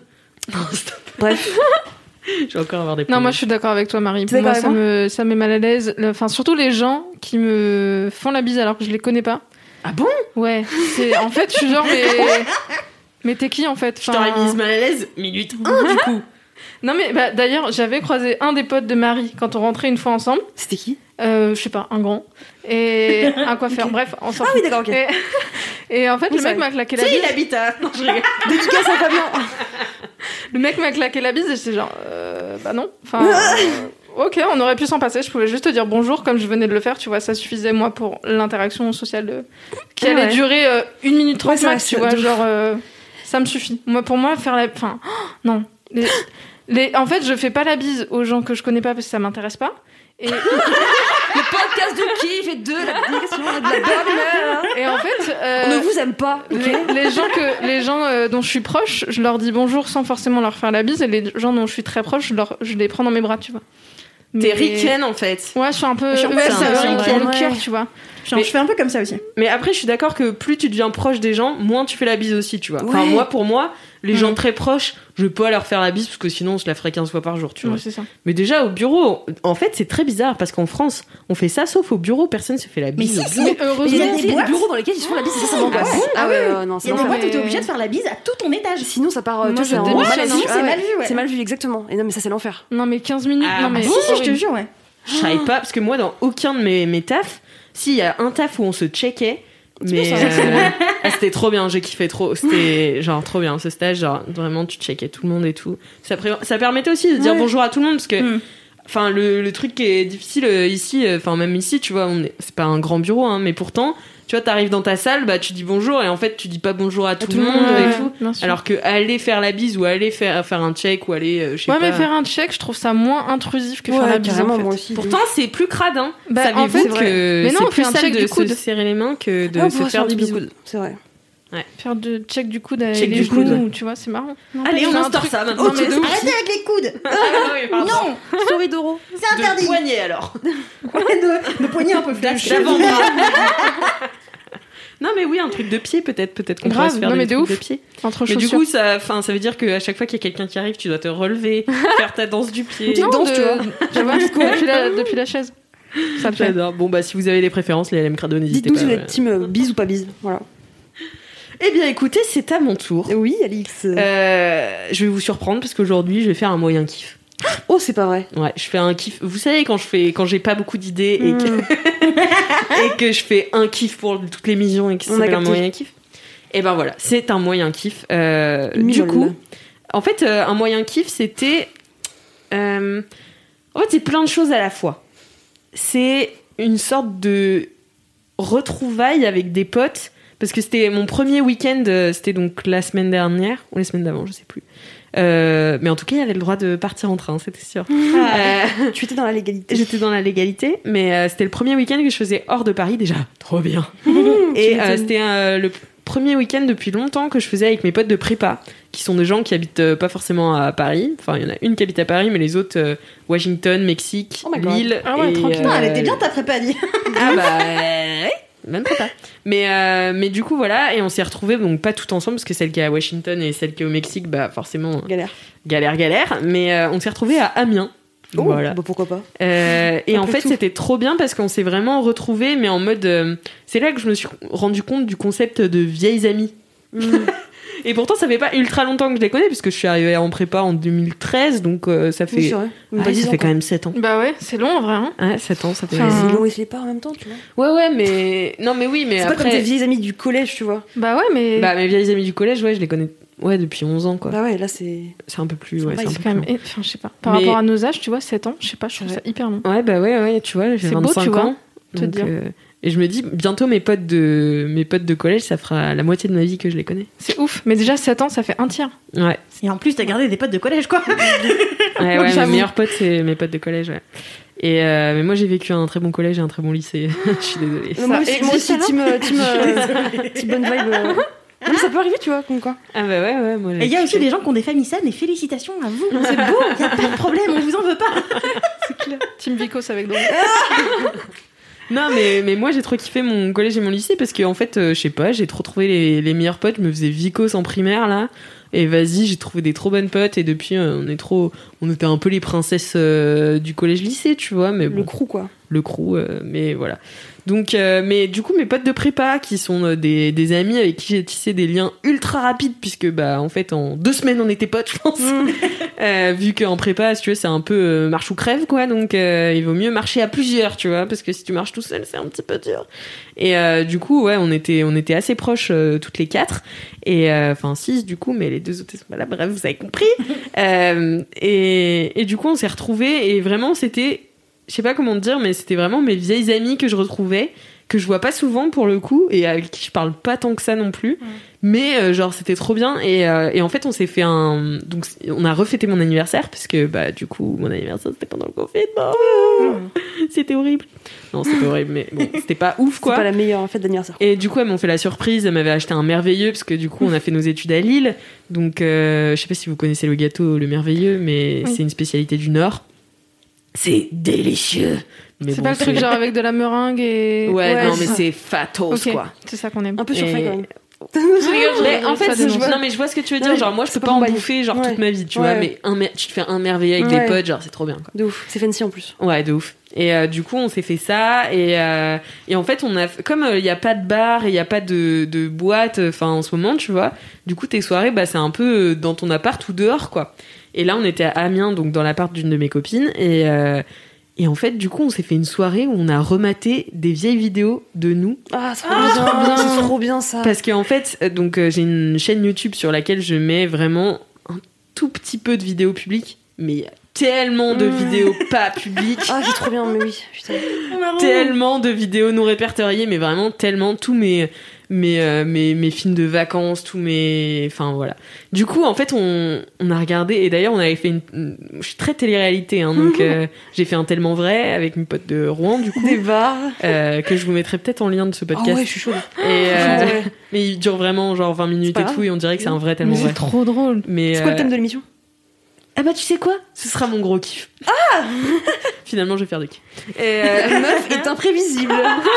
Bref. Je vais encore avoir des Non, problèmes. moi je suis d'accord avec toi, Marie. T'es Pour moi, d'accord ça avec me, ça me met mal à l'aise. Le- Enfin, surtout les gens qui me font la bise alors que je les connais pas. Ah bon? Ouais. C'est, en fait, je suis genre, mais. Mais t'es qui en fait? Je t'aurais Enfin, mise mal à l'aise. Minute un, du coup. Non, mais bah, d'ailleurs, j'avais croisé un des potes de Marie quand on rentrait une fois ensemble. C'était qui Euh, je sais pas, un grand. Et un coiffeur. Bref, on s'en Ah fout. oui, d'accord, ok. Et, et en fait, Oui, le ça mec va. m'a claqué la Tu sais, bise. il habite à. Non, je rigole. Dédicace à Fabien. Le mec m'a claqué la bise et j'étais genre, euh, bah non. Enfin, euh, ok, on aurait pu s'en passer. Je pouvais juste te dire bonjour comme je venais de le faire. Tu vois, ça suffisait moi pour l'interaction sociale de... qui Ah allait ouais. durer euh, une minute trente Ouais, c'est vrai, max. Tu c'est vois, de ouf. genre, euh, ça me suffit. Moi, pour moi, faire la, enfin, oh, non. Les... Les... En fait, je fais pas la bise aux gens que je connais pas parce que ça m'intéresse pas. Et, Le podcast de qui fait de la dédication et de la bonne humeur. et en fait, euh, On ne vous aime pas, ok les, les gens que les gens euh, dont je suis proche, je leur dis bonjour sans forcément leur faire la bise, et les gens dont je suis très proche, je, leur, je les prends dans mes bras, tu vois. T'es Mais- ricaine en fait. Ouais, je suis un peu. Je suis un peu ouais, comme ça ça, me ouais. pour le Ouais. cœur, tu vois. Je, Mais- je fais un peu comme ça aussi. Mais après, je suis d'accord que plus tu deviens proche des gens, moins tu fais la bise aussi, tu vois. Enfin, Ouais. moi, pour moi, les Mm. gens très proches, je peux pas leur faire la bise parce que sinon, on se la ferait quinze fois par jour, tu vois. Ouais, c'est ça. Mais déjà, au bureau, en fait, c'est très bizarre parce qu'en France, on fait ça sauf au bureau, personne se fait la Mais bise. si, au si. bureau. Mais Il y a heureusement. des des, des boîtes. bureaux dans lesquels ils se font la bise, ça, ça m'angoisse. Ah bon Ah ouais, Ah ouais, non, Il c'est y a des l'enfer. boîtes où t'es mais- obligé de faire la bise à tout ton étage. Sinon, ça part. euh, Moi, tu vois, ça c'est en dérange. mal à Sinon, vue. c'est Ah ouais. mal vu, ouais. C'est mal vu, exactement. Et non, mais ça, c'est l'enfer. Non, mais quinze minutes. Ah, non, mais. Si, c'est je te horrible. jure, ouais. Je savais pas, parce que moi, dans aucun de mes, mes tafs, si, il y a un taf où on se checkait, mais ça. euh, ah, c'était trop bien, j'ai kiffé trop. C'était genre trop bien ce stage, genre vraiment tu checkais tout le monde et tout. Ça, pré- ça permettait aussi de dire Ouais. bonjour à tout le monde parce que, Mm. enfin, le, le truc qui est difficile euh, ici, enfin, même ici, tu vois, on est, c'est pas un grand bureau, hein, mais pourtant, tu vois, t'arrives dans ta salle, bah, tu dis bonjour et en fait, tu dis pas bonjour à tout, le monde ouais, et tout. bien sûr. Alors que aller faire la bise ou aller faire, faire un check ou aller, euh, je sais Ouais, pas. mais faire un check, je trouve ça moins intrusif que faire la bise. carrément, en fait. moi aussi. Pourtant, c'est plus crade, hein. Bah, Savez-vous en fait, que Mais non, c'est on plus fait un sale check de du coude. se serrer les mains que de Ah, on se pourra faire un des truc de bisous. coude, c'est vrai. Faire de check du coude avec Check les du coude. genoux, tu vois, c'est marrant. Non, Allez, je on fais un instaure truc- ça maintenant. Non, mais de ouf. Arrêtez avec les coudes. Ah, oui, pardon. Non, Story d'Euro. c'est De interdit. poignet alors. de, de poignet un peu flasque. D'avant-bras. Non mais oui, un truc de pied peut-être, peut-être qu'on pourrait Grave, se faire non, des mais de trucs ouf. de pied. Entre Mais du chaussures. coup, ça, enfin, ça veut dire qu'à chaque fois qu'il y a quelqu'un qui arrive, tu dois te relever, faire ta danse du pied. Non, danse, de- tu vois. tu vois, depuis la, depuis la chaise. Ça me fait. J'adore. Bon bah si vous avez des préférences, les L M Crado, n'hésitez Dites-nous pas. si vous voilà. êtes team euh, bise ou pas bise. Voilà. Eh bien écoutez, c'est à mon tour. Oui, Alix. Euh, je vais vous surprendre parce qu'aujourd'hui, je vais faire un moyen kiff. Oh, c'est pas vrai. Ouais, je fais un kiff. Vous savez quand je fais, quand j'ai pas beaucoup d'idées et que Mm. et que je fais un kiff pour toutes les missions et que ça On a s'appelle un capté. moyen kiff. Et ben voilà, c'est un moyen kiff. Euh, Une du mimole. coup, en fait, euh, un moyen kiff, c'était, euh, en fait, c'est plein de choses à la fois. C'est une sorte de retrouvaille avec des potes parce que c'était mon premier week-end. euh, C'était donc la semaine dernière ou les semaines d'avant, je sais plus. Euh, mais en tout cas, il y avait le droit de partir en train, c'était sûr. Euh, Tu étais dans la légalité. J'étais dans la légalité, mais euh, c'était le premier week-end que je faisais hors de Paris déjà. Trop bien. Tu Et euh, m'étonnes. c'était euh, le premier week-end depuis longtemps que je faisais avec mes potes de prépa, qui sont des gens qui habitent euh, pas forcément à Paris. Enfin, il y en a une qui habite à Paris, mais les autres, euh, Washington, Mexique, Oh my God. Lille. Ah ouais, et, tranquille. Putain, elle euh, était bien ta prépa, dit. Ah bah ouais, même pas. Mais euh, mais du coup voilà, et on s'est retrouvés donc pas tout ensemble parce que celle qui est à Washington et celle qui est au Mexique, bah forcément Galère. galère galère. Mais euh, on s'est retrouvés à Amiens. Oh, Voilà. bah pourquoi pas. Euh, et en Après fait, tout. c'était trop bien parce qu'on s'est vraiment retrouvés, mais en mode. euh, c'est là que je me suis rendu compte du concept de vieilles amies. Et pourtant, ça fait pas ultra longtemps que je les connais, puisque je suis arrivée en prépa en deux mille treize, donc euh, ça fait. Oui, c'est vrai. Ouais, Pas dix ça ans, fait quoi. quand même sept ans. Bah ouais, c'est long en vrai. Hein. Ouais, sept ans, ça fait. Enfin, Mais ils l'ont essayé pas en même temps, tu vois. Ouais, ouais, mais. Non, mais oui, mais C'est pas comme après. tes vieilles amies du collège, tu vois. Bah ouais, mais. Bah, mes vieilles amies du collège, ouais, je les connais. Ouais, depuis onze ans, quoi. Bah ouais, là c'est. C'est un peu plus. Ouais, Bah, c'est un c'est peu quand plus même. long. Enfin, je sais pas. Par Mais- rapport à nos âges, tu vois, sept ans, je sais pas, je trouve Ouais. ça hyper long. Ouais, bah ouais, ouais, tu vois, j'ai C'est beau, vingt-cinq tu vois, ans. te donc, dire. euh, et je me dis, bientôt mes potes de mes potes de collège, ça fera la moitié de ma vie que je les connais. C'est ouf. Mais déjà, sept ans, ça fait un tiers. Ouais. Et en plus, t'as gardé des potes de collège, quoi. Ouais, ouais, mes J'avoue. meilleurs potes, c'est mes potes de collège, ouais. Et euh, mais moi, j'ai vécu un très bon collège et un très bon lycée. Je suis désolée. moi aussi, moi aussi, existe, team, euh, team, euh, team bonne vibe. euh. Non, mais ça peut arriver, tu vois, comme quoi. Ah bah ouais, ouais, moi. Et il y a aussi des gens qui ont des familles saines, et félicitations à vous. C'est beau, y a pas de problème, on vous en veut pas. Team Vicos avec Doro. Non, mais, mais moi, j'ai trop kiffé mon collège et mon lycée parce qu'en fait, euh, je sais pas, j'ai trop trouvé les, les meilleurs potes. Je me faisais vicos en primaire, là. Et vas-y, j'ai trouvé des trop bonnes potes. Et depuis, euh, on est trop. On était un peu les princesses euh, du collège-lycée, tu vois. Mais Le bon, crew, quoi. le crew, euh, mais voilà. Donc, euh, mais du coup, mes potes de prépa, qui sont euh, des, des amis avec qui j'ai tissé des liens ultra rapides, puisque, bah, en fait, en deux semaines, on était potes, je pense. Euh, vu qu'en prépa, si tu veux, c'est un peu euh, marche ou crève, quoi. Donc, euh, il vaut mieux marcher à plusieurs, tu vois, parce que si tu marches tout seul, c'est un petit peu dur. Et euh, du coup, ouais, on était, on était assez proches, euh, toutes les quatre. Et, euh, enfin, six, du coup, mais les deux autres, ils sont pas là. Bref, vous avez compris. euh, et, et du coup, on s'est retrouvés, et vraiment, c'était, je sais pas comment te dire, mais c'était vraiment mes vieilles amies que je retrouvais, que je vois pas souvent pour le coup, et avec qui je parle pas tant que ça non plus. Mm. Mais euh, genre, c'était trop bien. Et, euh, et en fait, on s'est fait un. Donc, on a refêté mon anniversaire, parce que bah, du coup, mon anniversaire, c'était pendant le confinement. C'était horrible. Non, c'était horrible, mais bon, c'était pas ouf, C'est quoi. pas la meilleure fête d'anniversaire. Et du coup, elles m'ont fait la surprise. Elles m'avaient acheté un merveilleux parce que du coup, on a fait nos études à Lille. Donc, euh, je sais pas si vous connaissez le gâteau Le Merveilleux, mais Oui. c'est une spécialité du Nord. c'est délicieux. Mais C'est bon, pas le truc genre avec de la meringue et. Ouais, Ouais, non, c'est mais ça. c'est fatos, Ok, quoi. c'est ça qu'on aime. Un peu surfait Et- quand même. Mais en fait, Ça je dénonce. vois- non, mais je vois ce que tu veux dire. Ouais, Genre, moi, je c'est peux pas pas en mon bail. bouffer, genre, Ouais. toute ma vie, tu Ouais. vois. Mais un mer- tu te fais un merveilleux avec Ouais. des potes, genre, c'est trop bien, quoi. De ouf. C'est fancy en plus. Ouais, de ouf. Et euh, du coup, on s'est fait ça. Et, euh, et en fait, on a, comme il n'y a pas de bar et il n'y a pas de, de boîte, enfin, en ce moment, tu vois. Du coup, tes soirées, bah, c'est un peu dans ton appart ou dehors, quoi. Et là, on était à Amiens, donc dans l'appart d'une de mes copines. Et, euh, et en fait, du coup, on s'est fait une soirée où on a rematé des vieilles vidéos de nous. Ah, c'est trop bien. C'est trop bien ça. Parce qu'en fait, euh, donc euh, j'ai une chaîne YouTube sur laquelle je mets vraiment un tout petit peu de vidéos publiques, mais il y a tellement de Mmh. vidéos pas publiques, Ah, c'est trop bien, mais oui. Putain. tellement de vidéos non répertoriées, mais vraiment tellement tous mes mes, euh, mes mes films de vacances, tous mes, enfin voilà. Du coup, en fait, on on a regardé et d'ailleurs on avait fait une, une- je suis très télé-réalité, hein, donc euh, j'ai fait un tellement vrai avec mes potes de Rouen, du coup, Des bars. euh, que je vous mettrai peut-être en lien de ce Ah podcast. ouais, je suis chaude. Et euh, Ouais. mais il dure vraiment genre vingt minutes pas et grave. tout et on dirait que c'est un vrai tellement Mais vrai. c'est trop drôle. Mais C'est quoi le euh, thème de l'émission? ah bah tu sais quoi, ce sera mon gros kiff. Ah finalement je vais faire des kiffs. Et, euh, La meuf est imprévisible.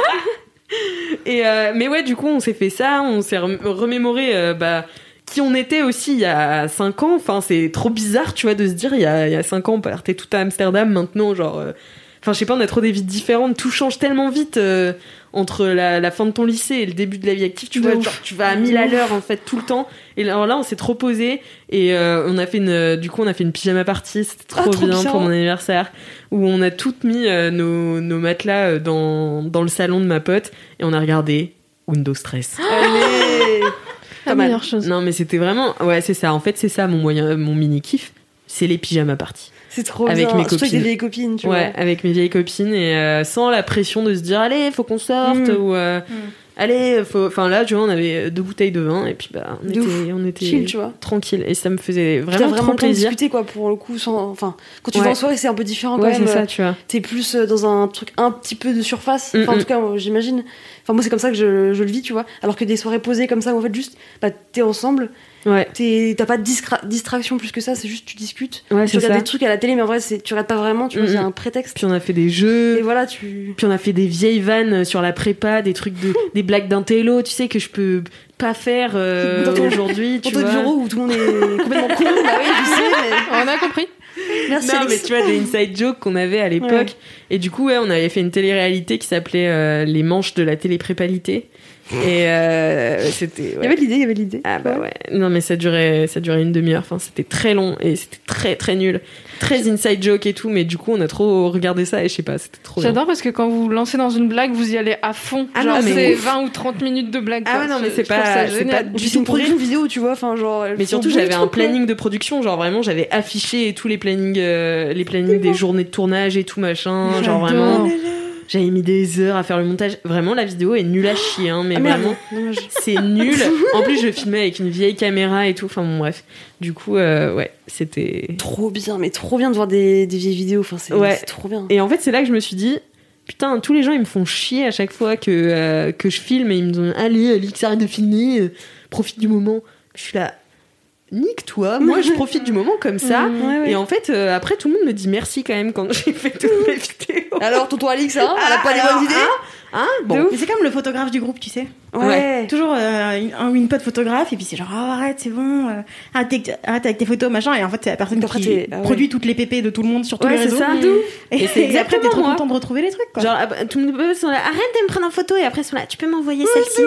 et euh, mais ouais, du coup on s'est fait ça, on s'est rem- remémoré euh, bah qui on était aussi il y a cinq ans. Enfin c'est trop bizarre, tu vois, de se dire il y a il y a cinq ans on partait tout à Amsterdam, maintenant genre euh, enfin je sais pas, on a trop des vies différentes, tout change tellement vite euh, entre la, la fin de ton lycée et le début de la vie active, tu De vois, ouf. genre tu vas à mille à l'heure en fait tout le temps. Et là, alors là on s'est trop posé et euh, on a fait une du coup on a fait une pyjama party, c'était trop, Ah, trop bien, bien. pour mon anniversaire, où on a toutes mis euh, nos, nos matelas euh, dans, dans le salon de ma pote et on a regardé Windows Stress. Allez. La Pas mal. meilleure chose. Non mais c'était vraiment, ouais c'est ça, en fait c'est ça mon moyen, mon mini kiff, c'est les pyjama party. C'est trop Avec bien. mes Surtout avec copines. des vieilles copines, tu Ouais, vois. avec mes vieilles copines et euh, sans la pression de se dire allez faut qu'on sorte Mm. ou euh, allez faut, enfin là tu vois on avait deux bouteilles de vin et puis bah on De était, ouf. on était Chill, tu vois. tranquille et ça me faisait Puis t'as vraiment, vraiment trop le temps de plaisir. discuter, quoi, pour le coup, sans. Enfin, quand tu Ouais. vas en soirée, c'est un peu différent quand Ouais même. c'est ça tu vois. T'es plus euh, dans un truc un petit peu de surface. Enfin, en Mm, tout cas, moi, j'imagine. Enfin, moi, c'est comme ça que je, je le vis, tu vois. Alors que des soirées posées comme ça, où en fait, juste, bah, t'es ensemble, Ouais, t'es- t'as pas de discra- distraction plus que ça, c'est juste tu discutes. ouais Tu c'est regardes ça. des trucs à la télé, mais en vrai, c'est- tu regardes pas vraiment, tu vois, Mm, c'est mm. un prétexte. Puis on a fait des jeux. Et voilà, tu. Puis on a fait des vieilles vannes sur la prépa, des trucs de, des blagues d'intello, tu sais, que je peux pas faire euh, Dans ton- aujourd'hui, tu Pour ton vois. bureau où tout le monde est complètement con, bah oui, je sais, mais. On a compris. Merci, Non, mais Alex. tu vois, des inside jokes qu'on avait à l'époque. Ouais. Et du coup, ouais, on avait fait une télé-réalité qui s'appelait euh, Les manches de la télé-prépalité. Et euh, c'était. Il y ouais. avait de l'idée, il y avait de l'idée. Ah bah ouais. Non, mais ça durait, ça durait une demi-heure. Enfin, c'était très long et c'était très très nul. Très inside joke et tout. Mais du coup, on a trop regardé ça et je sais pas, c'était trop bien. J'adore parce que quand vous lancez dans une blague, vous y allez à fond. Ah Genre, non, mais- c'est vingt ou trente minutes de blague. Ah quoi. ouais, non, mais Je- c'est je trouve pas- ça c'est génial. pas- Puis c'est une production vidéo, tu vois, enfin, genre. elles Mais font surtout, tous les j'avais un trucs, quoi. planning de production, genre vraiment, j'avais affiché tous les plannings, euh, les plannings des journées de tournage et tout machin, genre J'adore. vraiment, j'avais mis des heures à faire le montage. Vraiment, la vidéo est nulle à chier, hein, mais Ah merde, vraiment, dommage. c'est nul. En plus, je filmais avec une vieille caméra et tout, enfin bon, bref. Du coup, euh, ouais, c'était. Trop bien, mais trop bien de voir des, des vieilles vidéos, enfin, c'est Ouais. c'est trop bien. Et en fait, c'est là que je me suis dit, putain, tous les gens, ils me font chier à chaque fois que, euh, que je filme et ils me disent, allez, Alix, arrête de filmer, euh, profite du moment. Je suis là, nique-toi, moi je profite du moment comme ça. Mmh. Ouais, ouais. Et en fait, euh, après, tout le monde me dit merci quand même quand j'ai fait toutes mes vidéos. Alors, tonton Alix, hein, elle a Ah, pas des alors, bonnes idées Hein bon. Mais c'est comme le photographe du groupe, tu sais. Ouais. Toujours euh, une, un- une pote photographe, et puis c'est genre, oh, arrête, c'est bon, euh, arrête, avec- arrête avec tes photos, machin. Et en fait, c'est la personne Après, qui t'es- ah ouais. produit toutes les pépés de tout le monde sur tous Ouais, les c'est réseaux. ça. Et, Et c'est et après, t'es exactement trop moi. content de retrouver les trucs, quoi. Genre, ah bah, tout le monde sont là, arrête de me prendre en photo et après ils sont là, tu peux m'envoyer celle-ci.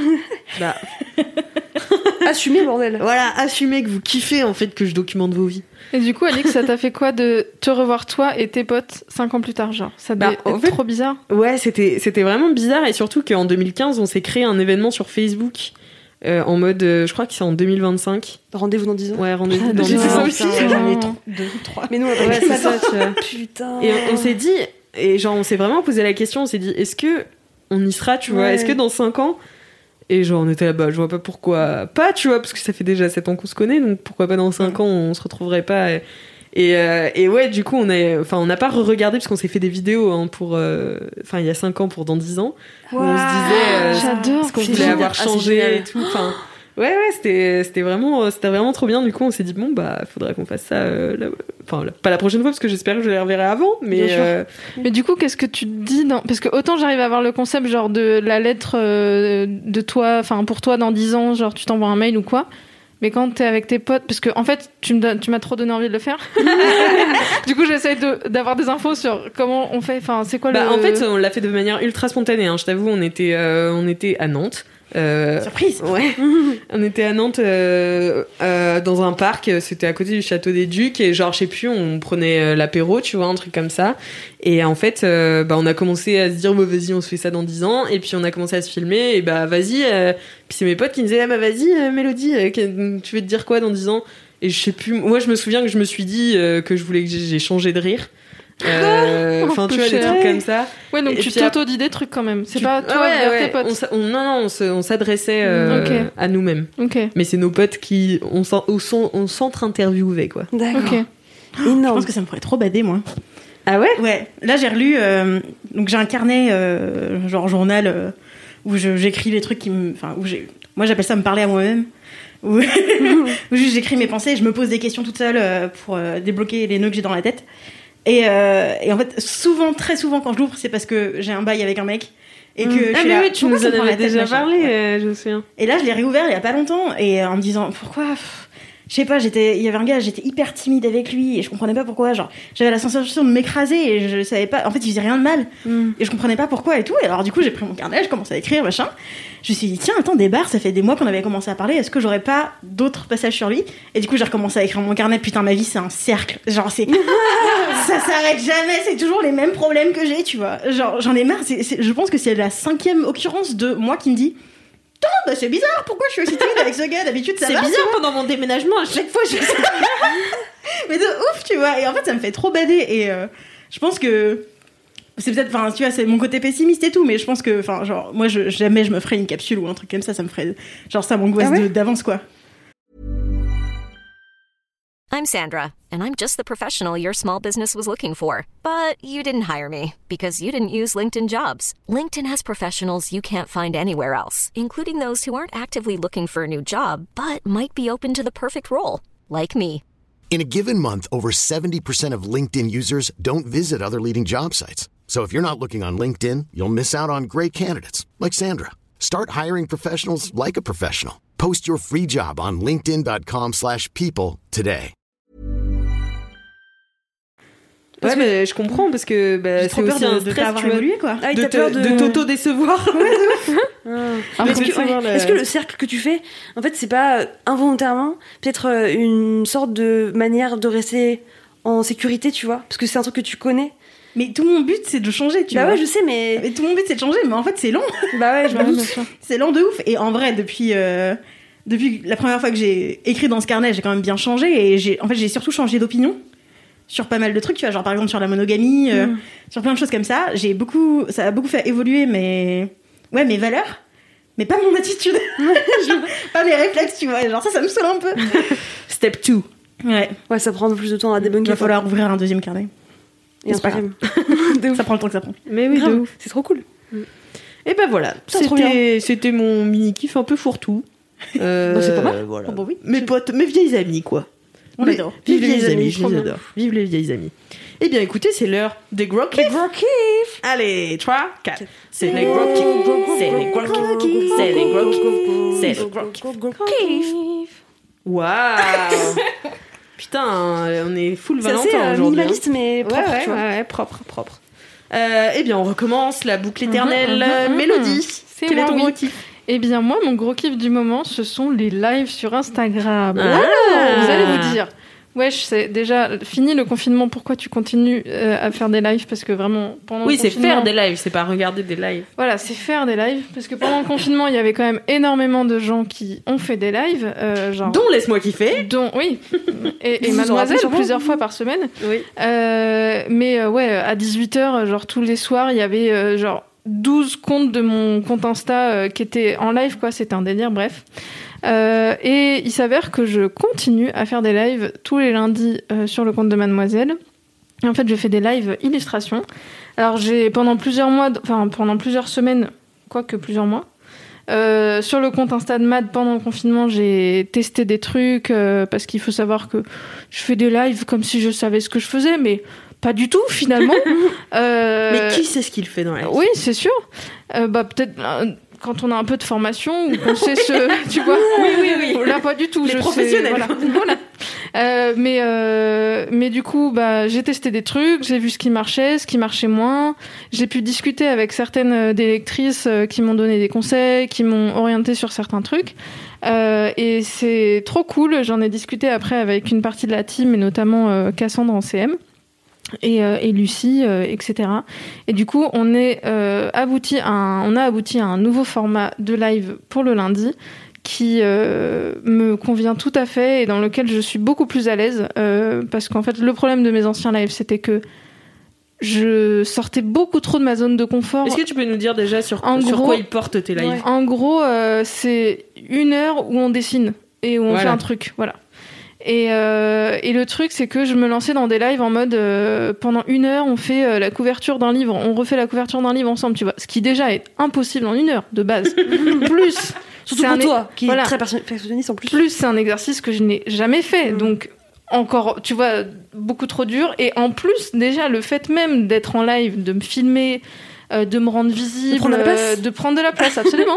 Bah, Assumez, bordel. voilà, assumez que vous kiffez en fait que je documente vos vies. Et du coup, Alix, ça t'a fait quoi de te revoir toi et tes potes cinq ans plus tard, genre ça devait Bah, en être fait- trop bizarre. Ouais, c'était c'était vraiment bizarre et surtout qu'en deux mille quinze, on s'est créé un événement sur Facebook euh, en mode, euh, je crois que c'est en deux mille vingt-cinq. Rendez-vous dans dix ans. Ouais, rendez-vous Ah, dans j'ai dix fait ça ans. aussi. Putain, j'en ai Oh. trop, deux, trois. Mais nous, on a pas Ouais, fait c'est ça. ça, tu vois. Putain. Et on, on s'est dit, et genre on s'est vraiment posé la question, on s'est dit, est-ce que on y sera, tu vois, Ouais. est-ce que dans cinq ans, et genre on était là-bas, je vois pas pourquoi pas, tu vois, parce que ça fait déjà sept ans qu'on se connaît, donc pourquoi pas dans cinq ans on se retrouverait pas. Et, et, euh, et ouais, du coup on a, enfin on n'a pas regardé parce qu'on s'est fait des vidéos hein, pour, euh, enfin il y a cinq ans pour dans dix ans, où on se disait, euh, J'adore. ce qu'on C'est voulait génial. avoir Ah, c'est changé génial. et tout, enfin. Ouais, ouais, c'était, c'était, vraiment, c'était vraiment trop bien. Du coup, on s'est dit, bon, bah, faudrait qu'on fasse ça. Euh, la... Enfin, la... pas la prochaine fois, parce que j'espère que je les reverrai avant. Mais, euh... mais du coup, qu'est-ce que tu te dis dans... Parce que autant j'arrive à avoir le concept, genre, de la lettre euh, de toi, enfin, pour toi dans dix ans, genre, tu t'envoies un mail ou quoi. Mais quand t'es avec tes potes, parce que en fait, tu, me donnes, tu m'as trop donné envie de le faire. Du coup, j'essaie de, d'avoir des infos sur comment on fait. Enfin, c'est quoi bah, le. En fait, on l'a fait de manière ultra spontanée. Hein. Je t'avoue, on était, euh, on était à Nantes. Euh, Surprise. Ouais. On était à Nantes euh, euh, dans un parc, c'était à côté du château des Ducs et genre je sais plus, on prenait euh, l'apéro, tu vois, un truc comme ça. Et en fait, euh, bah on a commencé à se dire bah vas-y, on se fait ça dans dix ans. Et puis on a commencé à se filmer et bah vas-y. Euh, puis c'est mes potes qui me disaient ah bah vas-y, euh, Mélodie, euh, tu veux te dire quoi dans dix ans? Et je sais plus. Moi je me souviens que je me suis dit euh, que je voulais que j'ai, j'ai changé de rire. Enfin, euh, tu vois, des trucs comme ça. Ouais, donc et tu t'auto-dis des trucs quand même. C'est tu... pas toi ouais, vers ouais. tes potes. On, on, non, non, on, se, on s'adressait euh, okay. à nous-mêmes. Okay. Mais c'est nos potes qui. On, on, on s'entre-interviewait, quoi. D'accord. Okay. Énorme. Je pense que ça me ferait trop bader, moi. Ah ouais? Ouais. Là, j'ai relu. Euh, donc, j'ai un carnet, euh, genre journal, euh, où je, j'écris les trucs qui me. Enfin, où j'ai. Moi, j'appelle ça me parler à moi-même. Où, où juste j'écris mes pensées et je me pose des questions toute seule euh, pour euh, débloquer les nœuds que j'ai dans la tête. Et, euh, et en fait, souvent, très souvent, quand je l'ouvre, c'est parce que j'ai un bail avec un mec. Et que mmh. je ah, suis mais là, oui, tu nous en avais déjà parlé, ouais. euh, je me souviens. Et là, je l'ai réouvert il y a pas longtemps, et en me disant, pourquoi pff, je sais pas, j'étais, il y avait un gars, j'étais hyper timide avec lui, et je comprenais pas pourquoi, genre, j'avais la sensation de m'écraser, et je savais pas, en fait, il faisait rien de mal, mm. et je comprenais pas pourquoi et tout, et alors du coup, j'ai pris mon carnet, je commençais à écrire, machin, je me suis dit, tiens, attends, des barres, ça fait des mois qu'on avait commencé à parler, est-ce que j'aurais pas d'autres passages sur lui? Et du coup, j'ai recommencé à écrire mon carnet, putain, ma vie, c'est un cercle, genre, c'est, ça s'arrête jamais, c'est toujours les mêmes problèmes que j'ai, tu vois, genre, j'en ai marre, c'est, c'est, je pense que c'est la cinquième occurrence de moi qui me dit, bah c'est bizarre, pourquoi je suis aussi timide avec ce gars? D'habitude ça c'est va. C'est bizarre pendant mon déménagement, à chaque fois je mais de ouf, tu vois. Et en fait, ça me fait trop bader. Et euh, je pense que c'est peut-être, enfin, tu vois, c'est mon côté pessimiste et tout, mais je pense que, enfin, genre, moi, je, jamais je me ferais une capsule ou un truc comme ça, ça me ferait, genre, ça m'angoisse ah ouais? de, d'avance, quoi. I'm Sandra, and I'm just the professional your small business was looking for. But you didn't hire me, because you didn't use LinkedIn Jobs. LinkedIn has professionals you can't find anywhere else, including those who aren't actively looking for a new job, but might be open to the perfect role, like me. In a given month, over seventy percent of LinkedIn users don't visit other leading job sites. So if you're not looking on LinkedIn, you'll miss out on great candidates, like Sandra. Start hiring professionals like a professional. Post your free job on linkedin.com slash people today. Ouais, mais je comprends parce que bah, j'ai trop c'est peur aussi de, un de stress, pas avoir tu vois, évolué, quoi. Ah, de, te, de... de t'auto-décevoir. Ouais, de ah. Est-ce, que, ouais. la... Est-ce que le cercle que tu fais, en fait, c'est pas involontairement peut-être une sorte de manière de rester en sécurité, tu vois? Parce que c'est un truc que tu connais. Mais tout mon but, c'est de changer, tu bah vois. Bah ouais, je sais, mais... mais... tout mon but, c'est de changer, mais en fait, c'est long. Bah ouais, je me doute. C'est long de ouf. Et en vrai, depuis... Euh... Depuis la première fois que j'ai écrit dans ce carnet, j'ai quand même bien changé. Et j'ai, en fait, j'ai surtout changé d'opinion sur pas mal de trucs, tu vois, genre par exemple sur la monogamie, euh, mmh. sur plein de choses comme ça. J'ai beaucoup, ça a beaucoup fait évoluer mes, ouais, mes valeurs, mais pas mon attitude, pas mes réflexes, tu vois. Genre ça, ça me saoule un peu. Step two. Ouais. Ouais, ça prend plus de temps à débunker. Il va falloir ouvrir un deuxième carnet. Et, Et un troisième. Ça prend le temps que ça prend. Mais oui, de ouf. C'est trop cool. Mmh. Et ben voilà, c'était, c'était mon mini kiff un peu fourre-tout. Euh, bah, c'est pas mal. Voilà. Oh, bah oui. Mes potes, mes vieilles amies, quoi. On Mais, adore. Vive les vieilles amies, je les adore. Vive les vieilles amies. Eh bien, écoutez, c'est l'heure des gros kiffs. Des gros kiffs. Allez, trois, quatre. C'est les gros kiffs. C'est les gros kiffs. C'est les gros kiffs. C'est les gros kiffs. Waouh. Putain, on est full Valentin c'est aujourd'hui. Minimaliste, mais propre, ouais, ouais, tu vois. Ouais, ouais, propre, propre. Euh, eh bien, on recommence la boucle éternelle. Mm-hmm, mm-hmm, Mélodie, c'est quel moi, est ton oui. gros kiff? Eh bien, moi, mon gros kiff du moment, ce sont les lives sur Instagram. Ah. Vous allez vous dire, wesh, c'est déjà fini le confinement, pourquoi tu continues euh, à faire des lives? Parce que vraiment, pendant oui, le confinement... Oui, c'est faire des lives, c'est pas regarder des lives. Voilà, c'est faire des lives. Parce que pendant le confinement, il y avait quand même énormément de gens qui ont fait des lives. Euh, genre, dont Laisse-moi kiffer. Dont, oui. Et, et Mademoiselle, plusieurs fois par semaine. Oui. Euh, mais euh, ouais, à dix-huit heures, genre tous les soirs, il y avait euh, genre... douze comptes de mon compte Insta euh, qui étaient en live, quoi. C'était un délire, bref. Euh, et il s'avère que je continue à faire des lives tous les lundis euh, sur le compte de Mademoiselle. Et en fait, je fais des lives illustrations. Alors, j'ai pendant plusieurs mois, enfin, pendant plusieurs semaines, quoique plusieurs mois, Euh, sur le compte Insta de Mad, pendant le confinement, j'ai testé des trucs euh, parce qu'il faut savoir que je fais des lives comme si je savais ce que je faisais, mais pas du tout finalement. euh... Mais qui sait ce qu'il fait dans la vie ? Oui, c'est sûr. Euh, bah peut-être euh, quand on a un peu de formation ou qu'on sait ce, tu vois. Oui, oui, oui. Là, pas du tout. Les je professionnels. Sais, voilà. voilà. Euh, mais euh, mais du coup, bah j'ai testé des trucs, j'ai vu ce qui marchait, ce qui marchait moins. J'ai pu discuter avec certaines des lectrices euh, qui m'ont donné des conseils, qui m'ont orienté sur certains trucs. Euh, et c'est trop cool. J'en ai discuté après avec une partie de la team et notamment euh, Cassandre en C M. Et, euh, et Lucie, euh, et cetera. Et du coup, on est euh, abouti à un, on a abouti à un nouveau format de live pour le lundi qui euh, me convient tout à fait et dans lequel je suis beaucoup plus à l'aise euh, parce qu'en fait, le problème de mes anciens lives, c'était que je sortais beaucoup trop de ma zone de confort. Est-ce que tu peux nous dire déjà sur, en sur gros, quoi ils portent tes lives ? En gros, euh, c'est une heure où on dessine et où on voilà. fait un truc, voilà. Et, euh, et le truc, c'est que je me lançais dans des lives en mode euh, pendant une heure, on fait euh, la couverture d'un livre, on refait la couverture d'un livre ensemble, tu vois. Ce qui déjà est impossible en une heure de base. Plus, surtout pour toi, qui voilà. est très perfectionniste en plus. Plus, c'est un exercice que je n'ai jamais fait, mmh. donc encore, tu vois, beaucoup trop dur. Et en plus, déjà, le fait même d'être en live, de me filmer. Euh, de me rendre visible, de prendre de la place, euh, de prendre de la place absolument,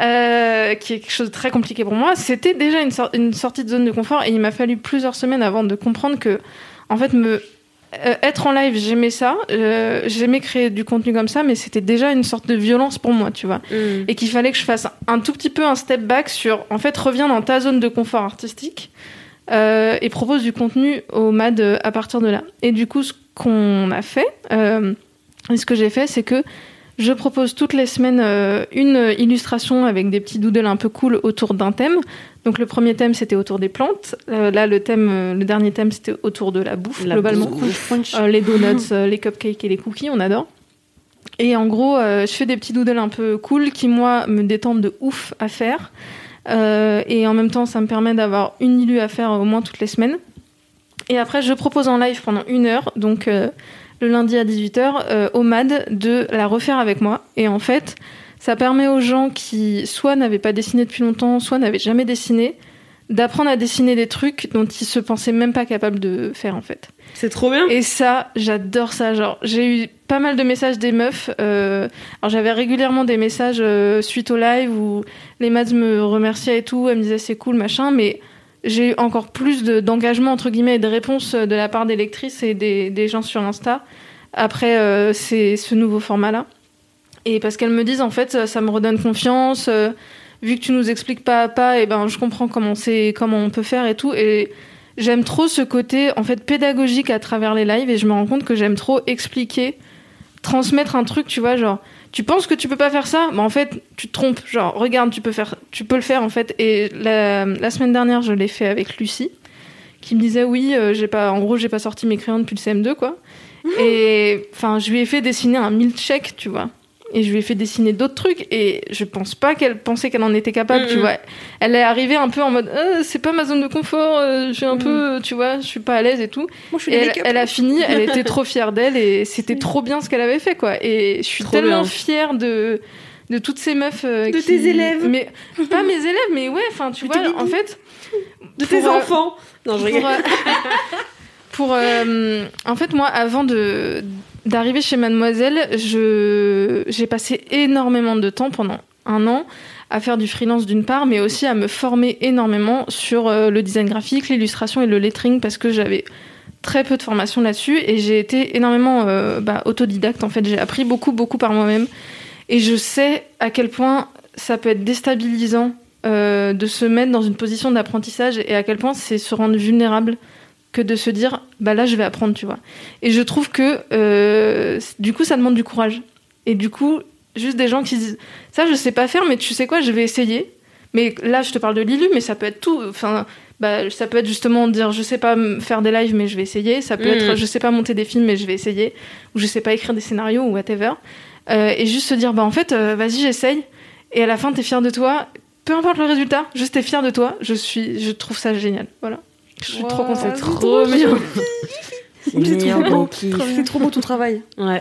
euh, qui est quelque chose de très compliqué pour moi. C'était déjà une, sor- une sortie de zone de confort et il m'a fallu plusieurs semaines avant de comprendre que, en fait, me euh, être en live, j'aimais ça, euh, j'aimais créer du contenu comme ça, mais c'était déjà une sorte de violence pour moi, tu vois, mmh. et qu'il fallait que je fasse un tout petit peu un step back sur, en fait, reviens dans ta zone de confort artistique euh, et propose du contenu au Mad à partir de là. Et du coup, ce qu'on a fait. Euh, Et ce que j'ai fait, c'est que je propose toutes les semaines euh, une illustration avec des petits doodles un peu cool autour d'un thème. Donc le premier thème, c'était autour des plantes. Euh, là, le thème, euh, le dernier thème, c'était autour de la bouffe, la globalement. bouffe. Euh, les donuts, euh, les cupcakes et les cookies, on adore. Et en gros, euh, je fais des petits doodles un peu cool qui, moi, me détendent de ouf à faire. Euh, et en même temps, ça me permet d'avoir une illu à faire au moins toutes les semaines. Et après, je propose en live pendant une heure, donc... Euh, le lundi à dix-huit heures, euh, au Mad, de la refaire avec moi. Et en fait, ça permet aux gens qui soit n'avaient pas dessiné depuis longtemps, soit n'avaient jamais dessiné, d'apprendre à dessiner des trucs dont ils se pensaient même pas capables de faire, en fait. C'est trop bien. Et ça, j'adore ça. Genre, j'ai eu pas mal de messages des meufs. Euh... Alors, j'avais régulièrement des messages euh, suite au live où les Mads me remerciaient et tout. Elles me disaient c'est cool, machin, mais... J'ai eu encore plus de, d'engagement, entre guillemets, et de réponses de la part des lectrices et des, des gens sur Insta après euh, c'est, ce nouveau format-là. Et parce qu'elles me disent, en fait, ça, ça me redonne confiance. Euh, vu que tu nous expliques pas à pas, et ben, je comprends comment, c'est, comment on peut faire et tout. Et j'aime trop ce côté, en fait, pédagogique à travers les lives. Et je me rends compte que j'aime trop expliquer, transmettre un truc, tu vois, genre... Tu penses que tu peux pas faire ça, mais en fait, tu te trompes. Genre, regarde, tu peux faire, tu peux le faire en fait. Et la, la semaine dernière, je l'ai fait avec Lucie, qui me disait oui, euh, j'ai pas, en gros, j'ai pas sorti mes crayons depuis le C M deux, quoi. Mmh. Et enfin, je lui ai fait dessiner un milkshake, tu vois. Et je lui ai fait dessiner d'autres trucs. Et je pense pas qu'elle pensait qu'elle en était capable, mmh. tu vois. Elle est arrivée un peu en mode, euh, c'est pas ma zone de confort. Euh, je suis un mmh. peu, tu vois, je suis pas à l'aise et tout. Moi, je suis et elle, elle a fini. Elle était trop fière d'elle et c'était trop bien ce qu'elle avait fait, quoi. Et je suis trop tellement bien. fière de de toutes ces meufs euh, de qui... tes élèves. Mais pas mes élèves, mais ouais, enfin, tu vois, en fait, de tes euh, enfants. Non, je rigole. Pour, euh, pour euh, en fait, moi, avant de d'arriver chez Mademoiselle, je j'ai passé énormément de temps pendant un an à faire du freelance d'une part, mais aussi à me former énormément sur euh, le design graphique, l'illustration et le lettering parce que j'avais très peu de formation là-dessus et j'ai été énormément euh, bah, autodidacte. En fait, j'ai appris beaucoup, beaucoup par moi-même et je sais à quel point ça peut être déstabilisant euh, de se mettre dans une position d'apprentissage et à quel point c'est se rendre vulnérable que de se dire bah là je vais apprendre, tu vois. Et je trouve que euh, du coup ça demande du courage et du coup juste des gens qui disent ça je sais pas faire mais tu sais quoi je vais essayer. Mais là je te parle de l'illu mais ça peut être tout, enfin bah ça peut être justement dire je sais pas faire des lives mais je vais essayer, ça peut mmh. être je sais pas monter des films mais je vais essayer, ou je sais pas écrire des scénarios ou whatever, euh, et juste se dire bah en fait euh, vas-y j'essaye et à la fin t'es fier de toi, peu importe le résultat, juste t'es fier de toi. Je suis je trouve ça génial, voilà. Je suis wow, trop contente. C'est trop bien. C'est, c'est trop beau. C'est trop beau ton travail. Ouais.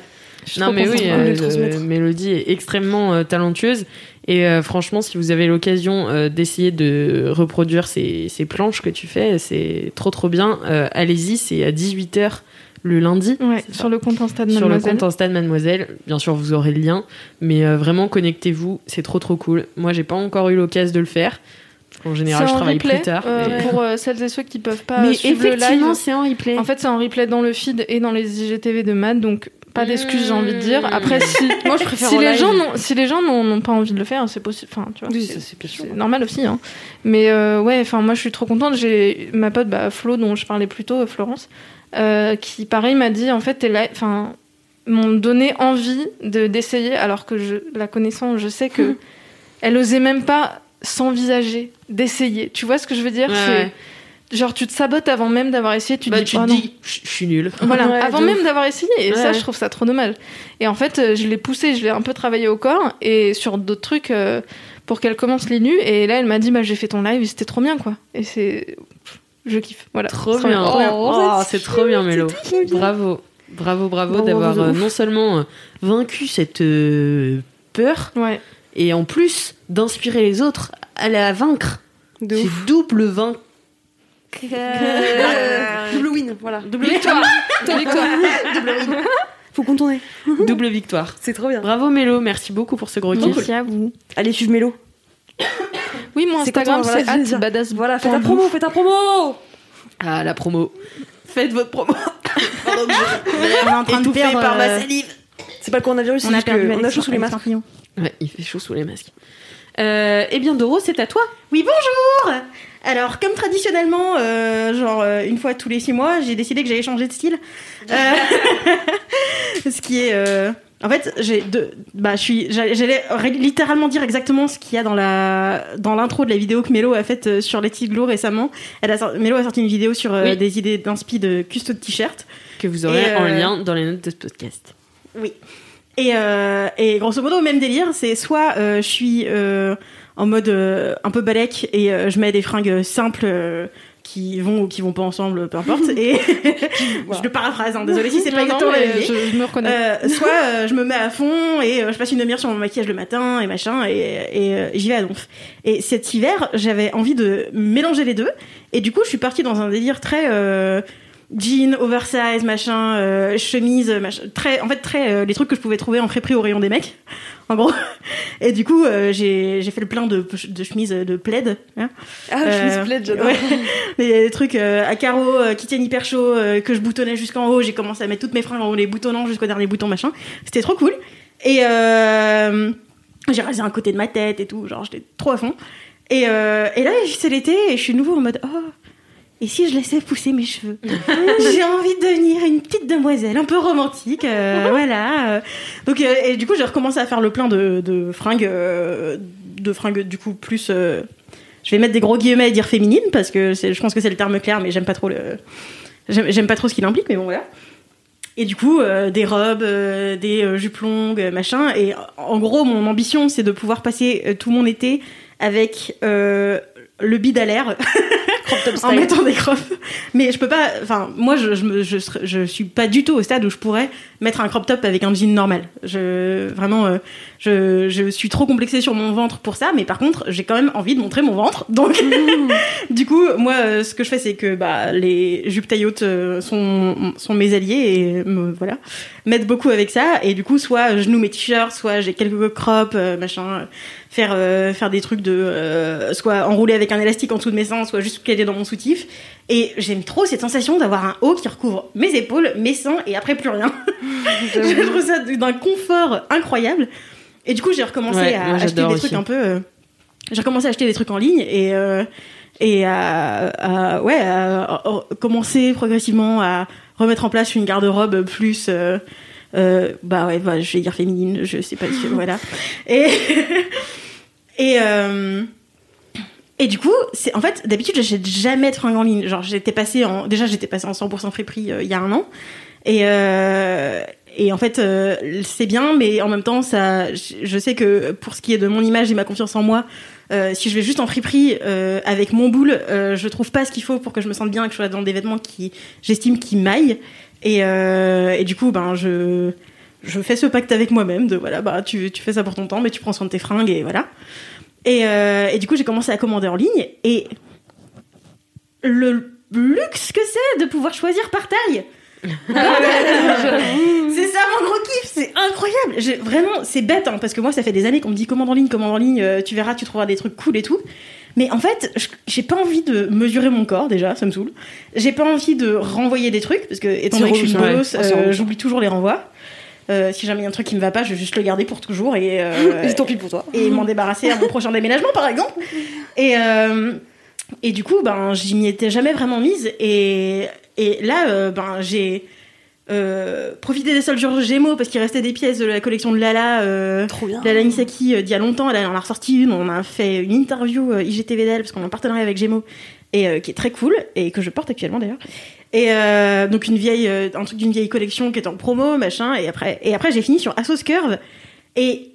Non mais oui, euh, Mélodie est extrêmement euh, talentueuse et euh, franchement si vous avez l'occasion euh, d'essayer de reproduire ces, ces planches que tu fais, c'est trop trop bien. Euh, allez-y, c'est à dix-huit heures le lundi. Ouais, sur le compte Insta de Sur Mademoiselle. le compte Insta de Mademoiselle. Bien sûr, vous aurez le lien, mais euh, vraiment connectez-vous, c'est trop trop cool. Moi, j'ai pas encore eu l'occasion de le faire. En général, c'est je en travaille replay, plus tard. euh, mais... Pour euh, celles et ceux qui peuvent pas mais suivre le live. effectivement, c'est en replay. En fait, c'est en replay dans le feed et dans les I G T V de Mad, donc pas d'excuses, j'ai envie de dire. Après, si, Moi, je préfère si, en les live. gens n'ont, si les gens n'ont, n'ont pas envie de le faire, c'est possible. Enfin, tu vois, Oui, c'est, ça, c'est bien sûr. c'est normal aussi. Hein. Mais euh, ouais, enfin, moi, je suis trop contente. J'ai ma pote, bah, Flo, dont je parlais plus tôt, Florence, euh, qui, pareil, m'a dit, en fait, t'es là, enfin, m'ont donné envie de d'essayer, alors que je, la connaissant, je sais que Mmh. elle osait même pas s'envisager d'essayer. Tu vois ce que je veux dire? Ouais, c'est ouais. genre tu te sabotes avant même d'avoir essayé, tu te Bah, dis tu oh te non. dis, je je suis nulle. Voilà, Ouais, avant de même ouf. d'avoir essayé, et Ouais, ça ouais. je trouve ça trop dommage. Et en fait, euh, je l'ai poussé, je l'ai un peu travaillé au corps et sur d'autres trucs euh, pour qu'elle commence les nus. Et là, elle m'a dit bah j'ai fait ton live, et c'était trop bien quoi. Et c'est, je kiffe. Voilà. Trop C'est bien. trop bien. Oh, c'est trop bien, Mélo. Bravo. Bravo, bravo Bravo, d'avoir de euh, ouf. non seulement euh, vaincu cette euh, peur, Ouais. et en plus d'inspirer les autres à la vaincre. De C'est ouf. double vainqueur. Double win, voilà. Double victoire. Double victoire. Double win. Faut contourner. Double victoire. C'est trop bien. Bravo Mélo, merci beaucoup pour ce gros kiff. Merci à vous. Allez, suivre Mélo. Oui, mon C'est Instagram quoi ton- voilà, c'est je veux dire. at badass. Voilà, fais ta promo, fais ta promo. Ah, la promo. Faites votre promo. Pardon, On est en train de étouffé perdre, par ma euh, salive. C'est pas le coronavirus, c'est On a juste perdu que on a chaud sous les masques. Alexandre. Ouais, il fait chaud sous les masques. Euh, eh bien, Doro, c'est à toi. Oui, bonjour. Alors, comme traditionnellement, euh, genre euh, une fois tous les six mois, j'ai décidé que j'allais changer de style. Euh, ce qui est, euh, en fait, j'ai deux, bah, je suis, j'allais j'allais ré- littéralement dire exactement ce qu'il y a dans la, dans l'intro de la vidéo que Mélo a faite euh, sur Let It Glow récemment. Elle a, sor- Mélo a sorti une vidéo sur euh, Oui. des idées d'inspi de custo de t-shirt. Que vous aurez Et, euh, en lien dans les notes de ce podcast. Oui. Et, euh, et grosso modo, même délire, c'est soit euh, je suis euh, en mode euh, un peu balèque et euh, je mets des fringues simples euh, qui vont ou qui vont pas ensemble, peu importe. Et je le paraphrase, hein, désolé si c'est pas Non, non, exactement la mais même idée. je, je me reconnais. Euh, soit euh, je me mets à fond et euh, je passe une demi-heure sur mon maquillage le matin et machin et, et, euh, j'y vais à donf. Et cet hiver, j'avais envie de mélanger les deux et du coup, je suis partie dans un délire très euh, jean, oversize, machin, euh, chemise, machin, très, en fait très euh, les trucs que je pouvais trouver en friperie au rayon des mecs, en gros. Et du coup, euh, j'ai j'ai fait le plein de, de chemises de plaid. Hein. Ah, je Euh, me plaide, j'adore. Ouais. Des, des trucs euh, à carreaux euh, qui tiennent hyper chaud, euh, que je boutonnais jusqu'en haut. J'ai commencé à mettre toutes mes fringues en haut, les boutonnants jusqu'au dernier bouton, machin. C'était trop cool. Et euh, j'ai rasé un côté de ma tête et tout. Genre, j'étais trop à fond. Et, euh, et là, c'est l'été et je suis de nouveau en mode oh. Et si je laissais pousser mes cheveux? J'ai envie de devenir une petite demoiselle, un peu romantique, euh, voilà. euh. Donc, euh, et du coup, j'ai recommencé à faire le plein de, de fringues, euh, de fringues du coup plus. Euh, je vais mettre des gros guillemets et dire féminine parce que c'est, je pense que c'est le terme clair, mais j'aime pas trop le, j'aime, j'aime pas trop ce qu'il implique, mais bon voilà. Et du coup, euh, des robes, euh, des euh, jupes longues, euh, machin. Et en gros, mon ambition, c'est de pouvoir passer euh, tout mon été avec euh, le bide à l'air. Crop top En style. mettant des crops. Mais je peux pas. Enfin, moi, je, je, me- je, serais- je suis pas du tout au stade où je pourrais mettre un crop top avec un jean normal. Je, vraiment, euh, je, je suis trop complexée sur mon ventre pour ça. Mais par contre, j'ai quand même envie de montrer mon ventre. Donc, du coup, moi, euh, ce que je fais, c'est que bah, les jupes taille haute euh, sont, sont mes alliés et me, voilà, m'aident beaucoup avec ça. Et du coup, soit je noue mes t-shirts, soit j'ai quelques crops, euh, machin. Faire, euh, faire des trucs de euh, soit enrouler avec un élastique en dessous de mes seins, soit juste caler dans mon soutif. Et j'aime trop cette sensation d'avoir un haut qui recouvre mes épaules, mes seins et après plus rien. Je trouve ça d'un confort incroyable. Et du coup, j'ai recommencé Ouais, à moi, acheter j'adore des aussi. trucs un peu. euh, j'ai recommencé à acheter des trucs en ligne et euh, et à, à- ouais à, à- à commencer progressivement à remettre en place une garde-robe plus. Euh, euh, bah ouais, bah, je vais dire féminine, je sais pas si voilà. Et et euh, et du coup, c'est en fait d'habitude j'achète jamais de fringues en ligne. Genre j'étais passée en déjà j'étais passée en cent pour cent friperie euh, il y a un an et euh, et en fait euh, c'est bien, mais en même temps ça, je je sais que pour ce qui est de mon image et ma confiance en moi, euh, si je vais juste en friperie euh, avec mon boule, euh, je trouve pas ce qu'il faut pour que je me sente bien et que je sois dans des vêtements qui j'estime qui m'aillent et, euh, et du coup ben je je fais ce pacte avec moi-même de voilà, bah tu, tu fais ça pour ton temps, mais tu prends soin de tes fringues et voilà. Et, euh, et du coup, j'ai commencé à commander en ligne et le luxe que c'est de pouvoir choisir par taille. C'est ça mon gros kiff, c'est incroyable. J'ai, vraiment, c'est bête hein, parce que moi, ça fait des années qu'on me dit commande en ligne, commande en ligne, euh, tu verras, tu trouveras des trucs cool et tout. Mais en fait, je, j'ai pas envie de mesurer mon corps déjà, ça me saoule. J'ai pas envie de renvoyer des trucs parce que étant donné que je suis une bolosse, euh, j'oublie toujours les renvois. Euh, si jamais il y a un truc qui me va pas, je vais juste le garder pour toujours et, euh, et tant pis pour toi. Et m'en débarrasser à mon prochain déménagement par exemple. Et euh, et du coup, ben j'y m'y étais jamais vraiment mise et et là, euh, ben j'ai euh, profité des soldes Gémeaux parce qu'il restait des pièces de la collection de Lala, euh, Trop bien. Lala Misaki euh, d'il y a longtemps. Elle en a ressorti une. On a fait une interview euh, I G T V d'elle parce qu'on est en partenariat avec Gémeaux et euh, qui est très cool et que je porte actuellement d'ailleurs. Et euh, donc une vieille, euh, un truc d'une vieille collection qui est en promo, machin. Et après, et après j'ai fini sur Assos Curve. Et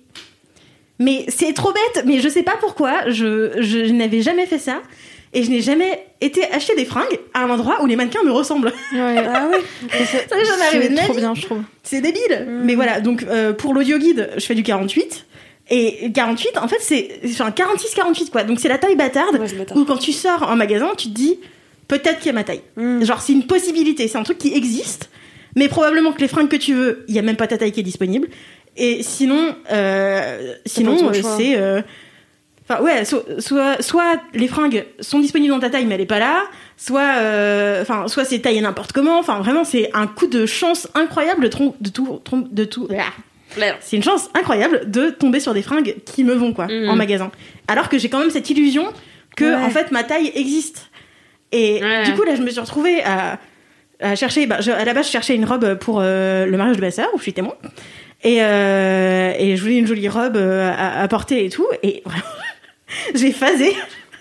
mais c'est trop bête. Mais je sais pas pourquoi. Je, je, je n'avais jamais fait ça. Et je n'ai jamais été acheter des fringues à un endroit où les mannequins me ressemblent. Ouais. Ah ouais. Ça m'est jamais arrivé de ma trop vie. bien, je trouve. C'est débile. Mm. Mais voilà, donc euh, pour l'audio guide, je fais du quarante-huit. Et quarante-huit, en fait, c'est enfin quarante-six quarante-huit quoi. Donc c'est la taille bâtarde Ouais, c'est bâtard. où quand tu sors en magasin, tu te dis peut-être qu'il y a ma taille. Mm. Genre c'est une possibilité, c'est un truc qui existe. Mais probablement que les fringues que tu veux, il y a même pas ta taille qui est disponible. Et sinon, euh, sinon euh, c'est euh, Enfin, ouais, so, soit, soit les fringues sont disponibles dans ta taille, mais elle est pas là, soit, euh, enfin, soit c'est taillé n'importe comment. Enfin, vraiment, c'est un coup de chance incroyable de, trom- de tout, trom- de tout. Ah. C'est une chance incroyable de tomber sur des fringues qui me vont, quoi, mmh. en magasin. Alors que j'ai quand même cette illusion que, ouais. en fait, ma taille existe. Et ouais. du coup, là, je me suis retrouvée à, à chercher. Bah, je, à la base, je cherchais une robe pour euh, le mariage de ma sœur, où je suis témoin. Et, euh, et je voulais une jolie robe euh, à, à porter et tout. Et vraiment. J'ai phasé.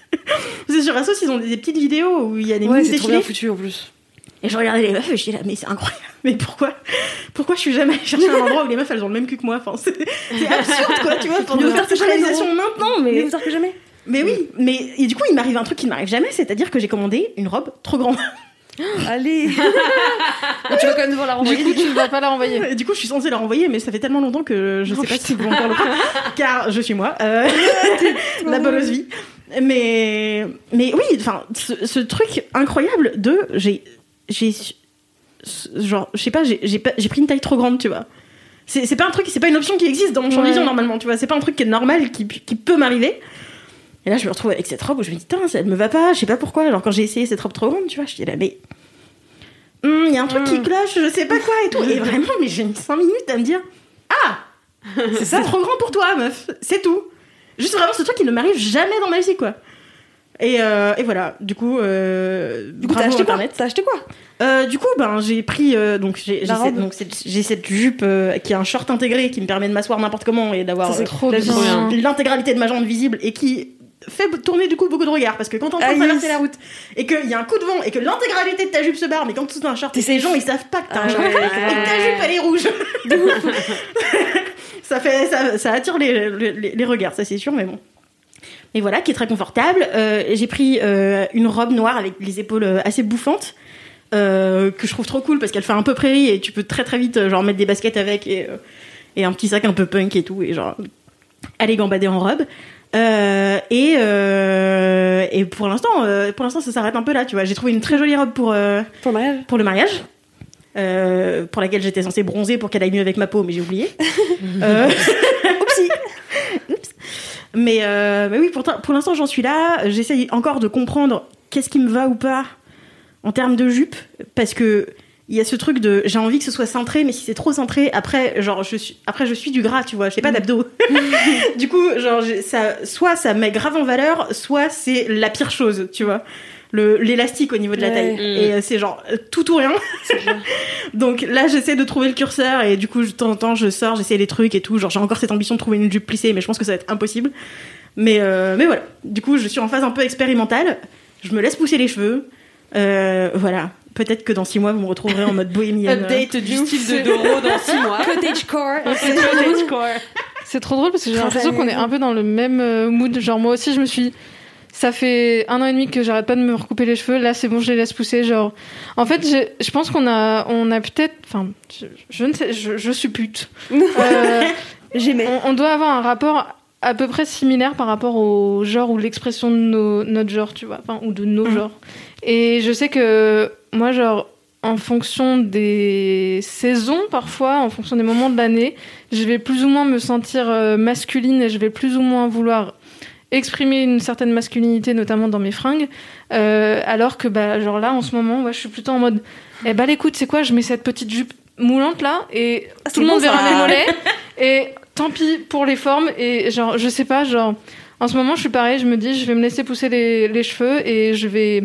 C'est sur Assos, ils ont des petites vidéos où il y a des ouais, mini c'est défilés. Trop bien foutu en plus. Et je regardais les meufs et je dis là, mais c'est incroyable. Mais pourquoi Pourquoi je suis jamais allée chercher un endroit où les meufs elles ont le même cul que moi enfin, c'est, c'est absurde quoi, tu vois. Pour mieux tard que jamais. Maintenant, mais. Mieux tard que jamais. Mais oui, mais et du coup, il m'arrive un truc qui ne m'arrive jamais, c'est-à-dire que j'ai commandé une robe trop grande. Allez. Bon, tu vas quand même devoir la renvoyer. Du coup, tu ne vas pas la renvoyer. Et du coup, je suis censée la renvoyer, mais ça fait tellement longtemps que je sais oh, pas si vont encore le faire. Car je suis moi, euh, la bolosse vie. Mais, mais oui, enfin, ce, ce truc incroyable de, j'ai, j'ai, genre, je sais pas, j'ai, j'ai, j'ai pris une taille trop grande, tu vois. C'est, c'est pas un truc, c'est pas une option qui existe dans mon champ de vision normalement, tu vois. C'est pas un truc qui est normal, qui, qui peut m'arriver. Et là, je me retrouve avec cette robe où je me dis, putain, elle me va pas, je sais pas pourquoi. Alors, quand j'ai essayé cette robe trop grande, tu vois, je dis là, mais. Il mm, y a un truc mm. qui cloche, je sais pas quoi et tout. Et vraiment, mais j'ai mis cinq minutes à me dire, ah c'est, c'est trop grand pour toi, meuf, c'est tout. Juste vraiment ce truc qui ne m'arrive jamais dans ma vie, quoi. Et, euh, et voilà, du coup. Euh, du coup, t'as acheté Internet. quoi T'as acheté quoi euh, Du coup, ben, j'ai pris. Euh, donc, j'ai, j'ai, cette, donc c'est, j'ai cette jupe euh, qui a un short intégré qui me permet de m'asseoir n'importe comment et d'avoir ça, c'est euh, trop la, bien. l'intégralité de ma jambe visible et qui fait tourner du coup beaucoup de regards parce que quand t'es en train de traverser la route et qu'il y a un coup de vent et que l'intégralité de ta jupe se barre, mais quand tu as un short, et les gens ils savent pas que t'as un short et que ta jupe elle est rouge. ça, fait, ça, ça attire les, les, les regards, ça c'est sûr, mais bon. Mais voilà, qui est très confortable. Euh, j'ai pris euh, une robe noire avec les épaules assez bouffantes, euh, que je trouve trop cool parce qu'elle fait un peu prairie et tu peux très très vite genre mettre des baskets avec et, euh, et un petit sac un peu punk et tout et genre aller gambader en robe. Euh, et euh, et pour l'instant, euh, pour l'instant ça s'arrête un peu là, tu vois. J'ai trouvé une très jolie robe pour euh, pour le mariage, pour le mariage. Euh, pour laquelle j'étais censée bronzer pour qu'elle aille mieux avec ma peau, mais j'ai oublié. euh... Oupsie. Oups. Mais, euh, mais oui, pour, pour l'instant, j'en suis là. J'essaye encore de comprendre qu'est-ce qui me va ou pas en termes de jupe. Parce que il y a ce truc de j'ai envie que ce soit cintré, mais si c'est trop cintré, après, genre, je suis, après, je suis du gras, tu vois. Je fais pas d'abdos. Du coup, genre, ça, soit ça met grave en valeur, soit c'est la pire chose, tu vois. Le, l'élastique au niveau de la taille. Ouais. Et euh, c'est genre tout ou rien. Donc là, j'essaie de trouver le curseur et du coup, de temps en temps, je sors, j'essaie les trucs et tout. Genre, j'ai encore cette ambition de trouver une jupe plissée, mais je pense que ça va être impossible. Mais, euh, mais voilà. Du coup, je suis en phase un peu expérimentale. Je me laisse pousser les cheveux. Euh, voilà. Peut-être que dans six mois, vous me retrouverez en mode bohémienne. Update du style de Doro dans six mois. Cottagecore. C'est cottagecore. C'est trop drôle parce que j'ai l'impression qu'on est un peu dans le même mood. Genre, moi aussi, je me suis Ça fait un an et demi que j'arrête pas de me recouper les cheveux. Là, c'est bon, je les laisse pousser. Genre, en fait, j'ai- je pense qu'on a, on a peut-être, enfin, je, je ne sais, je, je suis pute. Euh, J'aimais. on, on doit avoir un rapport à peu près similaire par rapport au genre ou l'expression de nos, notre genre, tu vois, enfin, ou de nos Mhm. genres. Et je sais que moi, genre, en fonction des saisons, parfois, en fonction des moments de l'année, je vais plus ou moins me sentir euh, masculine et je vais plus ou moins vouloir exprimer une certaine masculinité, notamment dans mes fringues. Euh, alors que, bah, genre là, en ce moment, ouais, je suis plutôt en mode, eh bah, écoute, c'est quoi, je mets cette petite jupe moulante là et Ah, tout c'est le monde bon, verra ça. mes mollets. Et tant pis pour les formes. Et genre, je sais pas, genre, en ce moment, je suis pareil, je me dis, je vais me laisser pousser les, les cheveux et je vais,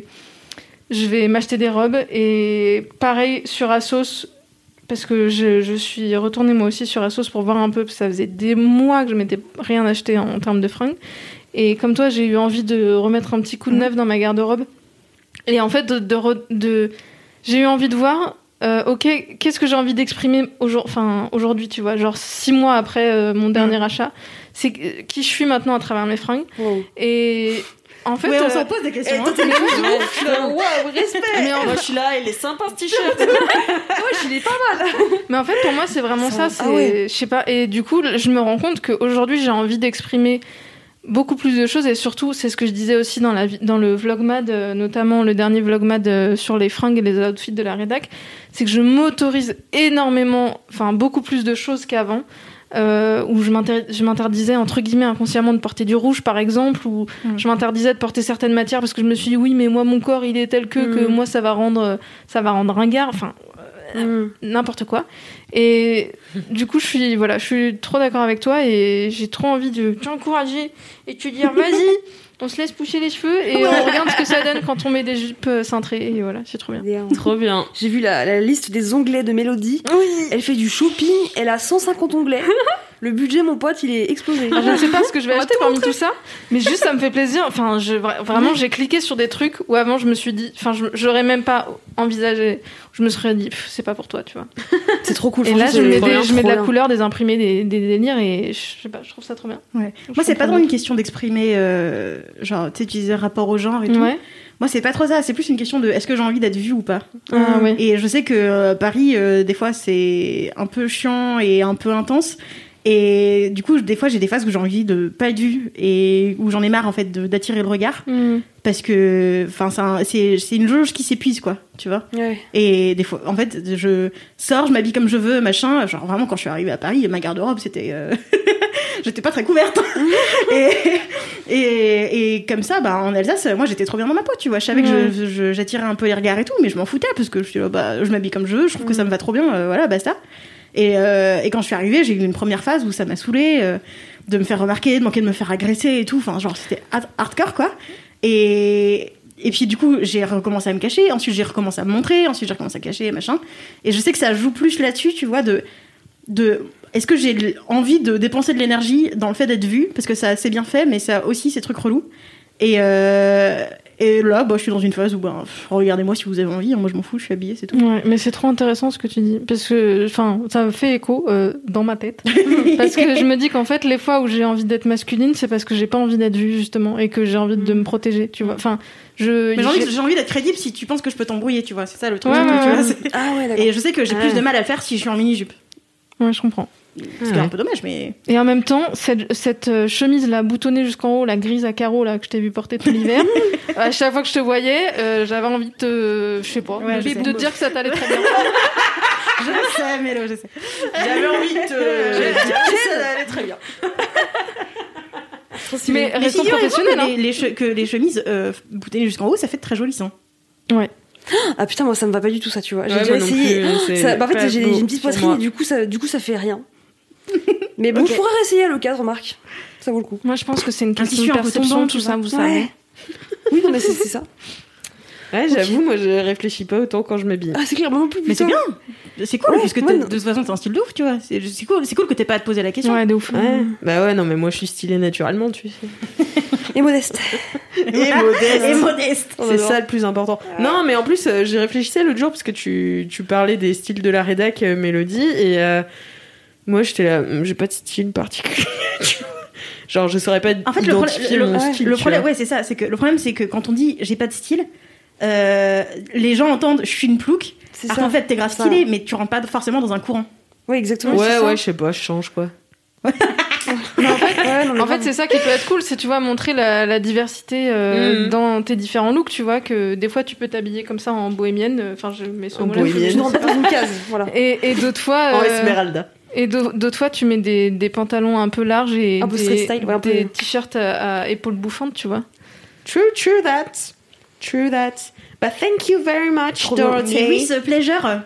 je vais m'acheter des robes. Et pareil sur Asos, parce que je, je suis retournée moi aussi sur Asos pour voir un peu, parce que ça faisait des mois que je m'étais rien acheté en, en termes de fringues. Et comme toi, j'ai eu envie de remettre un petit coup de neuf dans ma garde-robe. Et en fait, de, de, re- de- j'ai eu envie de voir, euh, ok, qu'est-ce que j'ai envie d'exprimer aujourd- enfin, aujourd'hui, tu vois, genre six mois après euh, mon dernier achat, c'est que- qui je suis maintenant à travers mes fringues. Wow. Et en fait, Ouais, on euh, s'en pose des questions. Et hein. toi, t'es waouh, respect. mais en, Moi, je suis là, il est sympa ce t-shirt. Ouais, je l'ai pas mal. mais en fait, pour moi, c'est vraiment ça. Ça- C'est, ah ouais. je sais pas. Et du coup, je me rends compte qu'aujourd'hui, j'ai envie d'exprimer beaucoup plus de choses. Et surtout, c'est ce que je disais aussi dans, la, vi- dans le vlogmad, euh, notamment le dernier vlogmad euh, sur les fringues et les outfits de la rédac, c'est que je m'autorise énormément, enfin beaucoup plus de choses qu'avant. Euh, où je, m'inter- je m'interdisais entre guillemets inconsciemment de porter du rouge par exemple, ou Mm. je m'interdisais de porter certaines matières parce que je me suis dit oui mais moi mon corps il est tel que, que Mm. moi ça va rendre ça va rendre ringard, enfin Mm. n'importe quoi. Et du coup je suis voilà je suis trop d'accord avec toi et j'ai trop envie de t'encourager et de te dire vas-y on se laisse pousser les cheveux et on regarde ce que ça donne quand on met des jupes euh, cintrées et voilà c'est trop bien. Bien. Trop bien. J'ai vu la, la liste des onglets de Mélodie. Elle fait du shopping, elle a cent cinquante onglets. Le budget, mon pote, il est explosé. Je ne sais pas ce que je vais acheter parmi tout ça, mais juste ça me fait plaisir. Enfin, je, vra- vraiment, j'ai cliqué sur des trucs où avant je me suis dit, enfin, je- j'aurais même pas envisagé. Je me serais dit, pff, c'est pas pour toi, tu vois. C'est trop cool. Et là, je franchement, mets, c'est des- trop je mets de bien. la couleur, des imprimés, des, des délires, et je sais pas, je trouve ça trop bien. Ouais. Je Moi, c'est pas comprends trop une question d'exprimer, euh, genre, tu sais, tu disais rapport au genre et tout. Ouais. Moi, c'est pas trop ça. C'est plus une question de est-ce que j'ai envie d'être vue ou pas. Ah, ouais. Et je sais que euh, Paris, euh, des fois, c'est un peu chiant et un peu intense. Et du coup, des fois, j'ai des phases où j'ai envie de pas être vue et où j'en ai marre, en fait, de- d'attirer le regard. Mm. Parce que, enfin, c'est un- c'est c'est une jauge qui s'épuise, quoi, tu vois. Ouais. Et des fois, en fait, je sors, je m'habille comme je veux, machin. Genre, vraiment, quand je suis arrivée à Paris, ma garde-robe, c'était. euh, J'étais pas très couverte. et, et, et comme ça, bah, en Alsace, moi, j'étais trop bien dans ma peau, tu vois. Je savais que Ouais. je- je- j'attirais un peu les regards et tout, mais je m'en foutais parce que je suis là, bah, je m'habille comme je veux, je trouve que ça me va trop bien, euh, voilà, basta. Et, euh, et quand je suis arrivée, j'ai eu une première phase où ça m'a saoulée euh, de me faire remarquer, de manquer de me faire agresser et tout. Enfin, genre, c'était hard- hardcore, quoi. Et, et puis, du coup, j'ai recommencé à me cacher. Ensuite, j'ai recommencé à me montrer. Ensuite, j'ai recommencé à cacher, machin. Et je sais que ça joue plus là-dessus, tu vois, de. de est-ce que j'ai envie de dépenser de l'énergie dans le fait d'être vue? Parce que ça a assez bien fait, mais ça a aussi ces trucs relous. Et, euh, et là, bah, je suis dans une phase où, bah, pff, regardez-moi si vous avez envie. Moi, je m'en fous, je suis habillée, c'est tout. Ouais, mais c'est trop intéressant ce que tu dis parce que enfin ça me fait écho euh, dans ma tête parce que je me dis qu'en fait les fois où j'ai envie d'être masculine c'est parce que j'ai pas envie d'être vue justement et que j'ai envie de me protéger tu vois enfin je Mais j'ai envie, j'ai- j'ai envie d'être crédible si tu penses que je peux t'embrouiller, tu vois. C'est ça le truc. Ouais, surtout, ouais, tu vois, ouais. c'est- Ah ouais, d'accord. Et je sais que j'ai plus Ah. de mal à le faire si je suis en mini-jupe. ouais je comprends Ce qui est un peu dommage, mais. et en même temps cette, cette euh, chemise là boutonnée jusqu'en haut la grise à carreaux là que je t'ai vu porter tout l'hiver à chaque fois que je te voyais euh, j'avais envie de te je sais pas Ouais, de, je sais. de te dire que ça t'allait très bien Je sais, Mélo, je sais. J'avais envie de te. Ça allait très bien. mais Mais restons figurez-vous professionnels que hein. les, les che- que les chemises euh, boutonnées jusqu'en haut, ça fait de très joli sang. ouais Ah putain, moi ça me va pas du tout ça, tu vois. J'ai Ouais, déjà moi non essayé. plus, c'est Ça- bah, en fait, pas j'ai beau j'ai une petite pour poitrine moi. et du coup, ça, du coup, ça fait rien. Mais bon, Ok. je pourrais réessayer à l'occasion, remarque. Ça vaut le coup. moi je pense que c'est une question tissu de un peu perception tombant, tout tu ça vois. vous savez Ouais. Oui, non, mais c'est c'est ça. Ouais, j'avoue, moi je réfléchis pas autant quand je m'habille. Ah, c'est clair, moi non plus. Mais c'est putain. bien. C'est cool, Ouais, puisque moi, t'es- non. de toute façon, t'as un style de ouf, tu vois. C'est c'est cool, c'est cool que t'aies pas à te poser la question. ouais de ouf Ouais. Bah ouais, non, mais moi je suis stylée naturellement, tu sais. Et modeste. Et modeste. Et modeste. C'est ça le plus important. Non, mais en plus, euh, j'y réfléchissais l'autre jour parce que tu, tu parlais des styles de la rédac, euh, Mélodie, et euh, moi j'étais là, hum, j'ai pas de style particulier. tu vois. Genre, je saurais pas En fait, le, pro- identifier le, mon le- style. le tu problème, vois. ouais, c'est ça. C'est que le problème, c'est que quand on dit j'ai pas de style, euh, les gens entendent je suis une plouque. C'est Alors ça. qu'en fait, t'es grave Ça. stylé, mais tu rentres pas forcément dans un courant. Oui, exactement. Ouais, c'est ça. ouais, je sais pas, je change quoi. Non, en fait, ouais, non, mais En fait, grave. c'est ça qui peut être cool, c'est tu vois montrer la, la diversité euh, Mhm. dans tes différents looks, tu vois que des fois tu peux t'habiller comme ça en bohémienne, enfin je mets ce En mot-là. bohémienne. Tu ne rentres pas dans une case, voilà. Et, et d'autres fois, En euh, Esmeralda. et d'au- d'autres fois tu mets des, des pantalons un peu larges et Un peu des, street style, ouais, un peu- des t-shirts à, à épaules bouffantes, tu vois. True, true that. True that. But thank you very much, Trop bien. Dorothée. Mais oui, ce pleasure.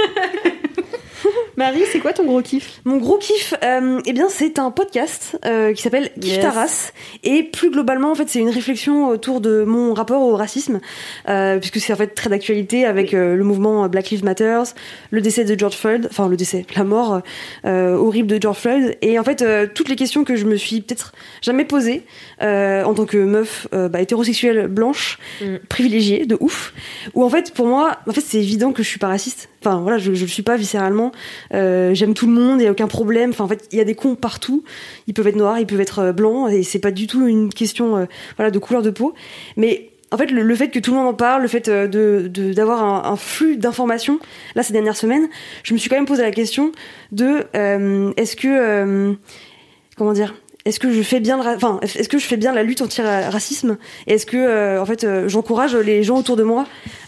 Marie, c'est quoi ton gros kiff? Mon gros kiff, euh, eh bien, c'est un podcast euh, qui s'appelle Kiff Yes. ta race. Et plus globalement, en fait, c'est une réflexion autour de mon rapport au racisme, euh, puisque c'est en fait très d'actualité avec euh, le mouvement Black Lives Matter, le décès de George Floyd, enfin le décès, la mort euh, horrible de George Floyd. Et en fait, euh, toutes les questions que je me suis peut-être jamais posées euh, en tant que meuf euh, bah, hétérosexuelle blanche, Mm. privilégiée de ouf, où en fait, pour moi, en fait, c'est évident que je suis pas raciste. Enfin voilà, je, je le suis pas viscéralement. Euh, j'aime tout le monde, il y a aucun problème. Enfin en fait, il y a des cons partout. Ils peuvent être noirs, ils peuvent être euh, blancs, et c'est pas du tout une question euh, voilà de couleur de peau. Mais en fait, le, le fait que tout le monde en parle, le fait euh, de de- d'avoir un, un flux d'informations là ces dernières semaines, je me suis quand même posé la question de euh, est-ce que euh, comment dire. Est-ce que je fais bien le ra- enfin est-ce que je fais bien la lutte anti-racisme et est-ce que euh, en fait euh, j'encourage les gens autour de moi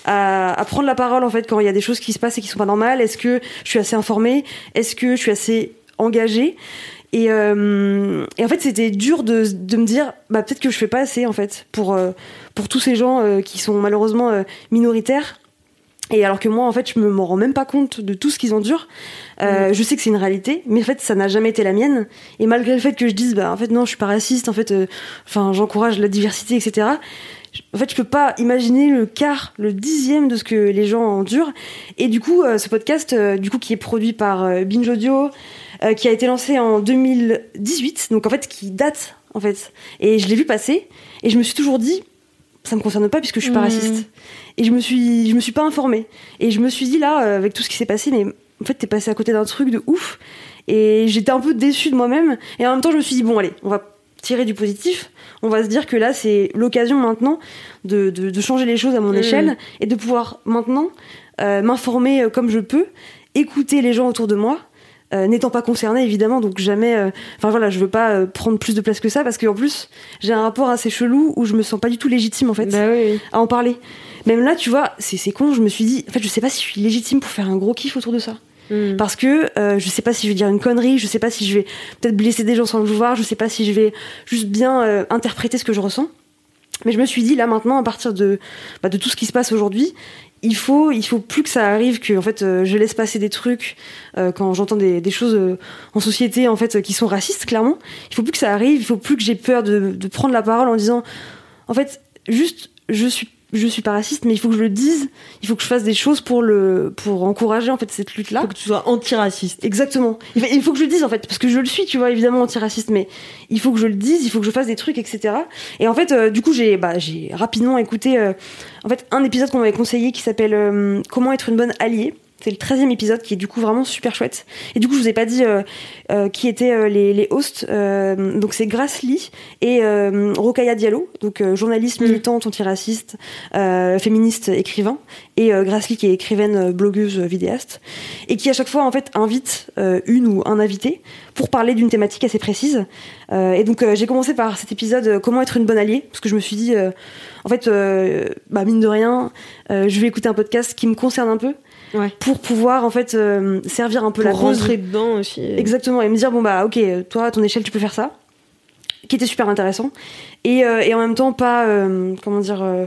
à, à prendre la parole en fait quand il y a des choses qui se passent et qui sont pas normales? Est-ce que je suis assez informée? Est-ce que je suis assez engagée? Et, euh, et en fait c'était dur de, de me dire bah peut-être que je fais pas assez en fait pour euh, pour tous ces gens euh, qui sont malheureusement euh, minoritaires. Et alors que moi, en fait, je me m'en rends même pas compte de tout ce qu'ils endurent. Euh, mmh. Je sais que c'est une réalité, mais en fait, ça n'a jamais été la mienne. Et malgré le fait que je dise, bah, en fait, non, je suis pas raciste, en fait, enfin, euh, j'encourage la diversité, et cetera. En fait, je peux pas imaginer le quart, le dixième de ce que les gens endurent. Et du coup, euh, ce podcast, euh, du coup, qui est produit par euh, Binge Audio, euh, qui a été lancé en deux mille dix-huit, donc en fait, qui date, en fait. Et je l'ai vu passer, et je me suis toujours dit, ça me concerne pas puisque je suis pas Mmh. raciste. Et je me suis, je me suis pas informée. Et je me suis dit là, euh, avec tout ce qui s'est passé, mais en fait, t'es passé à côté d'un truc de ouf. Et j'étais un peu déçue de moi-même. Et en même temps, je me suis dit bon, allez, on va tirer du positif. On va se dire que là, c'est l'occasion maintenant de, de, de changer les choses à mon Mmh. échelle et de pouvoir maintenant euh, m'informer comme je peux, écouter les gens autour de moi. Euh, n'étant pas concernée évidemment, donc jamais euh... enfin voilà, je veux pas euh, prendre plus de place que ça parce qu'en plus j'ai un rapport assez chelou où je me sens pas du tout légitime en fait Bah oui. à en parler. Même là tu vois, c'est c'est con, je me suis dit en fait je sais pas si je suis légitime pour faire un gros kiff autour de ça. Mm. Parce que euh, je sais pas si je vais dire une connerie, je sais pas si je vais peut-être blesser des gens sans le vouloir, je sais pas si je vais juste bien euh, interpréter ce que je ressens. Mais je me suis dit là maintenant à partir de bah, de tout ce qui se passe aujourd'hui, il faut il faut plus que ça arrive que en fait euh, je laisse passer des trucs euh, quand j'entends des, des choses euh, en société en fait euh, qui sont racistes clairement. Il faut plus que ça arrive, il faut plus que j'ai peur de, de prendre la parole en disant en fait juste je suis je suis pas raciste mais il faut que je le dise, il faut que je fasse des choses pour le pour encourager en fait cette lutte là. Faut que tu sois antiraciste. Exactement. Il faut, il faut que je le dise en fait, parce que je le suis, tu vois, évidemment antiraciste, mais il faut que je le dise, il faut que je fasse des trucs, et cetera. Et en fait, euh, du coup, j'ai, bah, j'ai rapidement écouté, euh, en fait, un épisode qu'on m'avait conseillé qui s'appelle euh, Comment être une bonne alliée. C'est le treizième épisode qui est du coup vraiment super chouette. Et du coup, je vous ai pas dit euh, euh, qui étaient euh, les, les hosts. Euh, donc c'est Grace Lee et euh, Rokhaya Diallo, donc euh, journaliste, militante, antiraciste, euh, féministe, écrivain. Et euh, Grace Lee qui est écrivaine, blogueuse, vidéaste. Et qui à chaque fois en fait invite euh, une ou un invité pour parler d'une thématique assez précise. Euh, et donc euh, j'ai commencé par cet épisode euh, Comment être une bonne alliée, parce que je me suis dit, euh, en fait, euh, bah, mine de rien, euh, je vais écouter un podcast qui me concerne un peu. Ouais. Pour pouvoir en fait euh, servir un peu pour la cause. rentrer dedans aussi. Exactement, et me dire bon bah ok, toi à ton échelle tu peux faire ça, qui était super intéressant, et, euh, et en même temps pas euh, comment dire euh,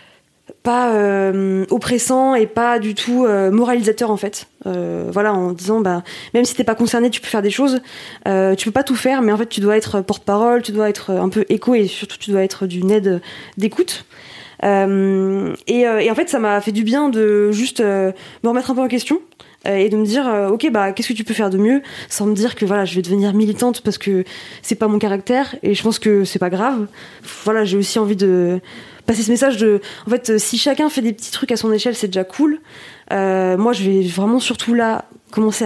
pas euh, oppressant et pas du tout euh, moralisateur en fait. Euh, voilà, en disant bah même si t'es pas concerné tu peux faire des choses, euh, tu peux pas tout faire mais en fait tu dois être porte-parole, tu dois être un peu écho et surtout tu dois être d'une aide d'écoute. Euh, et, euh, et en fait ça m'a fait du bien de juste euh, me remettre un peu en question euh, et de me dire euh, ok bah qu'est-ce que tu peux faire de mieux sans me dire que voilà je vais devenir militante parce que c'est pas mon caractère et je pense que c'est pas grave. Voilà, j'ai aussi envie de passer ce message de en fait si chacun fait des petits trucs à son échelle c'est déjà cool. Euh, moi je vais vraiment surtout là commencer à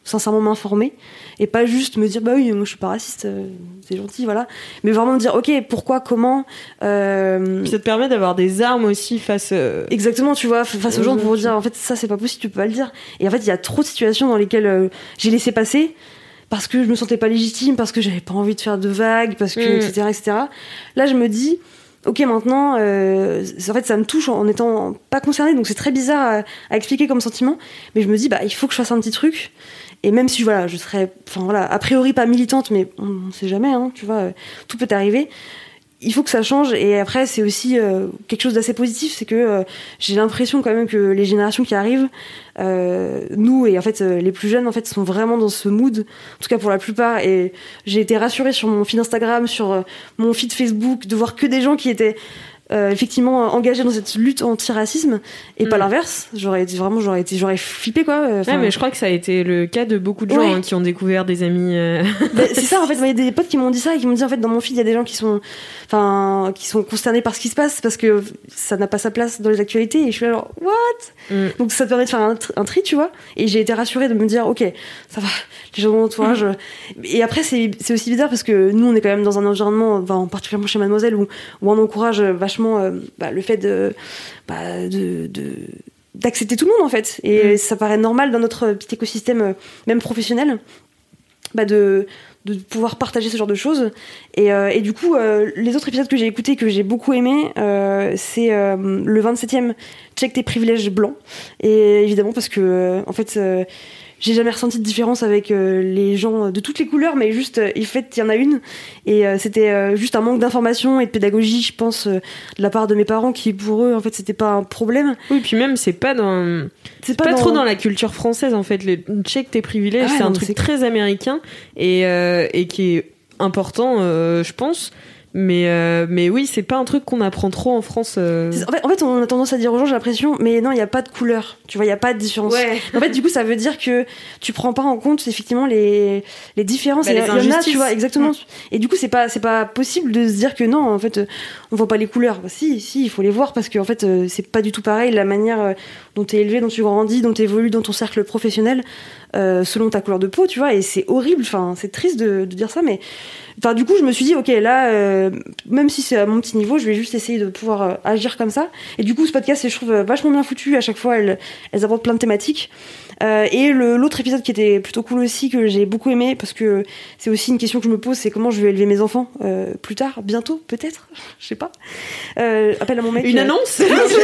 sincèrement m'informer et pas juste me dire bah oui moi je suis pas raciste, euh, c'est gentil voilà, mais vraiment me dire ok pourquoi comment. Euh... Puis ça te permet d'avoir des armes aussi face. Euh... Exactement, tu vois, face aux gens pour dire en fait ça c'est pas possible, tu peux pas le dire. Et en fait il y a trop de situations dans lesquelles euh, j'ai laissé passer. Parce que je me sentais pas légitime, parce que j'avais pas envie de faire de vagues, parce que mmh. et cetera et cetera. Là je me dis ok maintenant euh, en fait ça me touche en étant pas concernée, donc c'est très bizarre à, à expliquer comme sentiment, mais je me dis bah il faut que je fasse un petit truc. Et même si voilà je serais enfin voilà a priori pas militante, mais on, on sait jamais hein, tu vois, euh, tout peut arriver. Il faut que ça change. Et après c'est aussi euh, quelque chose d'assez positif, c'est que euh, j'ai l'impression quand même que les générations qui arrivent, euh, nous et en fait euh, les plus jeunes en fait sont vraiment dans ce mood, en tout cas pour la plupart. Et j'ai été rassurée sur mon feed Instagram, sur euh, mon feed Facebook, de voir que des gens qui étaient Euh, effectivement engagé dans cette lutte anti-racisme et mmh. pas l'inverse. J'aurais été vraiment j'aurais été j'aurais flippé quoi. Enfin, ouais, mais je crois que ça a été le cas de beaucoup de gens ouais. hein, qui ont découvert des amis. Euh... bah, c'est ça en fait. Il y a des potes qui m'ont dit ça et qui m'ont dit en fait dans mon feed il y a des gens qui sont enfin qui sont consternés par ce qui se passe parce que ça n'a pas sa place dans les actualités et je suis là genre what. Mmh. Donc ça te permet de faire un, tr- un tri tu vois. Et j'ai été rassurée de me dire ok ça va les gens de mon entourage. Mmh. Et après c'est c'est aussi bizarre parce que nous on est quand même dans un environnement enfin, particulièrement chez Mademoiselle où où on encourage vachement Euh, bah, le fait de, bah, de, de d'accepter tout le monde en fait et mmh. ça paraît normal dans notre petit écosystème euh, même professionnel bah, de de pouvoir partager ce genre de choses et, euh, et du coup euh, les autres épisodes que j'ai écoutés que j'ai beaucoup aimé euh, c'est euh, le vingt-septième check tes privilèges blancs et évidemment parce que euh, en fait euh, j'ai jamais ressenti de différence avec euh, les gens de toutes les couleurs, mais juste, euh, en fait, il y en a une. Et euh, c'était euh, juste un manque d'information et de pédagogie, je pense, euh, de la part de mes parents, qui pour eux, en fait, c'était pas un problème. Oui, puis même, c'est pas dans, c'est pas, pas dans... trop dans la culture française, en fait. Le check tes privilèges, ah ouais, c'est non, un truc c'est... très américain et euh, et qui est important, euh, je pense. Mais, euh, mais oui, c'est pas un truc qu'on apprend trop en France. Euh... En, fait, en fait, on a tendance à dire aux gens, j'ai l'impression, mais non, il n'y a pas de couleur. Tu vois, il n'y a pas de différence. Ouais. En fait, du coup, ça veut dire que tu prends pas en compte, effectivement, les, les différences. Bah, et les il y en a, tu vois, exactement. Ouais. Et du coup, c'est pas, c'est pas possible de se dire que non, en fait, on voit pas les couleurs. Bah, si, si, il faut les voir parce que, en fait, c'est pas du tout pareil la manière dont t'es élevé, dont tu grandis, dont t'évolues dans ton cercle professionnel, euh, selon ta couleur de peau, tu vois. Et c'est horrible, enfin, c'est triste de, de dire ça, mais. Enfin, du coup, je me suis dit, ok, là, euh, même si c'est à mon petit niveau, je vais juste essayer de pouvoir euh, agir comme ça. Et du coup, ce podcast, je trouve vachement bien foutu. À chaque fois, elles, elles abordent plein de thématiques. Euh, et le, l'autre épisode qui était plutôt cool aussi, que j'ai beaucoup aimé, parce que c'est aussi une question que je me pose, c'est comment je vais élever mes enfants euh, plus tard, bientôt, peut-être, je sais pas. Euh, appel à mon mec. Une euh... annonce.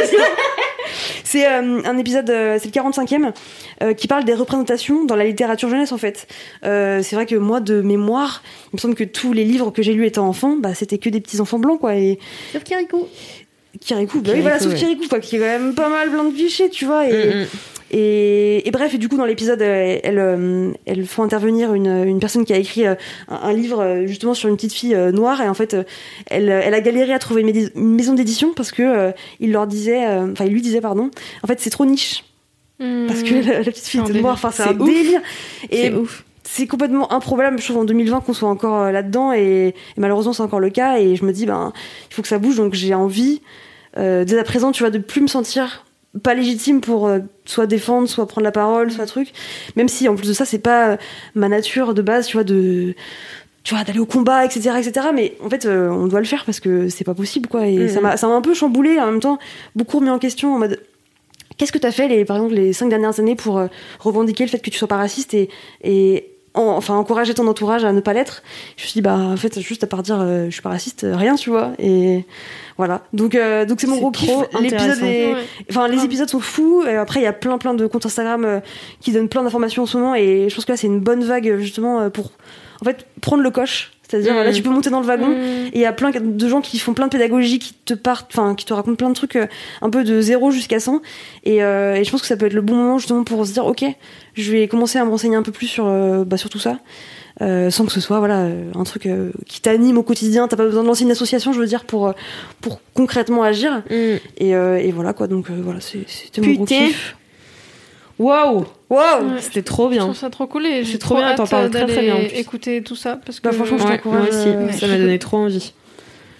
C'est euh, un épisode, euh, c'est le quarante-cinquième, euh, qui parle des représentations dans la littérature jeunesse, en fait. Euh, c'est vrai que moi, de mémoire, il me semble que tous les livres que j'ai lus étant enfant, bah, c'était que des petits enfants blancs, quoi. Et... Sauf Kirikou. Kirikou, bah Kirikou, oui, voilà, sauf ouais. Kirikou, quoi, qui est quand même pas mal plein de clichés, tu vois. Et, mm-hmm. et, et bref, et du coup, dans l'épisode, elles, elles, elles font intervenir une, une personne qui a écrit un, un livre, justement, sur une petite fille noire. Et en fait, elle, elle a galéré à trouver une, médi- une maison d'édition parce que euh, il leur disait, enfin, euh, il lui disait, pardon, en fait, c'est trop niche. Mmh. Parce que la, la petite fille était noire, enfin, c'est, c'est un ouf. délire. Et c'est ouf. C'est complètement improbable, je trouve, en deux mille vingt qu'on soit encore là-dedans. Et, et malheureusement, c'est encore le cas. Et je me dis, ben, il faut que ça bouge. Donc, j'ai envie, euh, dès à présent, tu vois, de plus me sentir pas légitime pour euh, soit défendre, soit prendre la parole, soit truc. Même si, en plus de ça, c'est pas ma nature de base, tu vois, de... tu vois, d'aller au combat, et cetera, et cetera. Mais en fait, euh, on doit le faire parce que c'est pas possible, quoi. Et mmh. ça m'a, ça m'a un peu chamboulé, en même temps, beaucoup remis en question en mode, qu'est-ce que t'as fait, les, par exemple, les cinq dernières années pour euh, revendiquer le fait que tu sois pas raciste et, et en, enfin, encourager ton entourage à ne pas l'être. Je me suis dit, bah, en fait, juste à part dire, euh, je suis pas raciste, euh, rien, tu vois. Et voilà. Donc, euh, donc c'est mon c'est gros kiff. L'épisode est, ouais. enfin, les épisodes sont fous. Et après, il y a plein, plein de comptes Instagram euh, qui donnent plein d'informations en ce moment. Et je pense que là, c'est une bonne vague, justement, pour, en fait, prendre le coche. C'est-à-dire, mmh. là, tu peux monter dans le wagon, mmh. et il y a plein de gens qui font plein de pédagogie, qui te partent, enfin, qui te racontent plein de trucs, euh, un peu de zéro jusqu'à cent. Et, euh, et je pense que ça peut être le bon moment, justement, pour se dire, ok, je vais commencer à me renseigner un peu plus sur, euh, bah, sur tout ça, euh, sans que ce soit, voilà, un truc euh, qui t'anime au quotidien. T'as pas besoin de lancer une association, je veux dire, pour, pour concrètement agir. Mmh. Et, euh, et voilà, quoi. Donc, euh, voilà, c'est, c'était mon gros kiff. Waouh! Wow, ouais, c'était trop bien. Je trouve ça trop cool et j'ai c'est trop, trop bien, hâte t'en parles très très bien. En plus. Écouter tout ça parce que bah, franchement, je ouais, t'encourage. Moi aussi, euh, ça m'a donné trop envie. Voilà.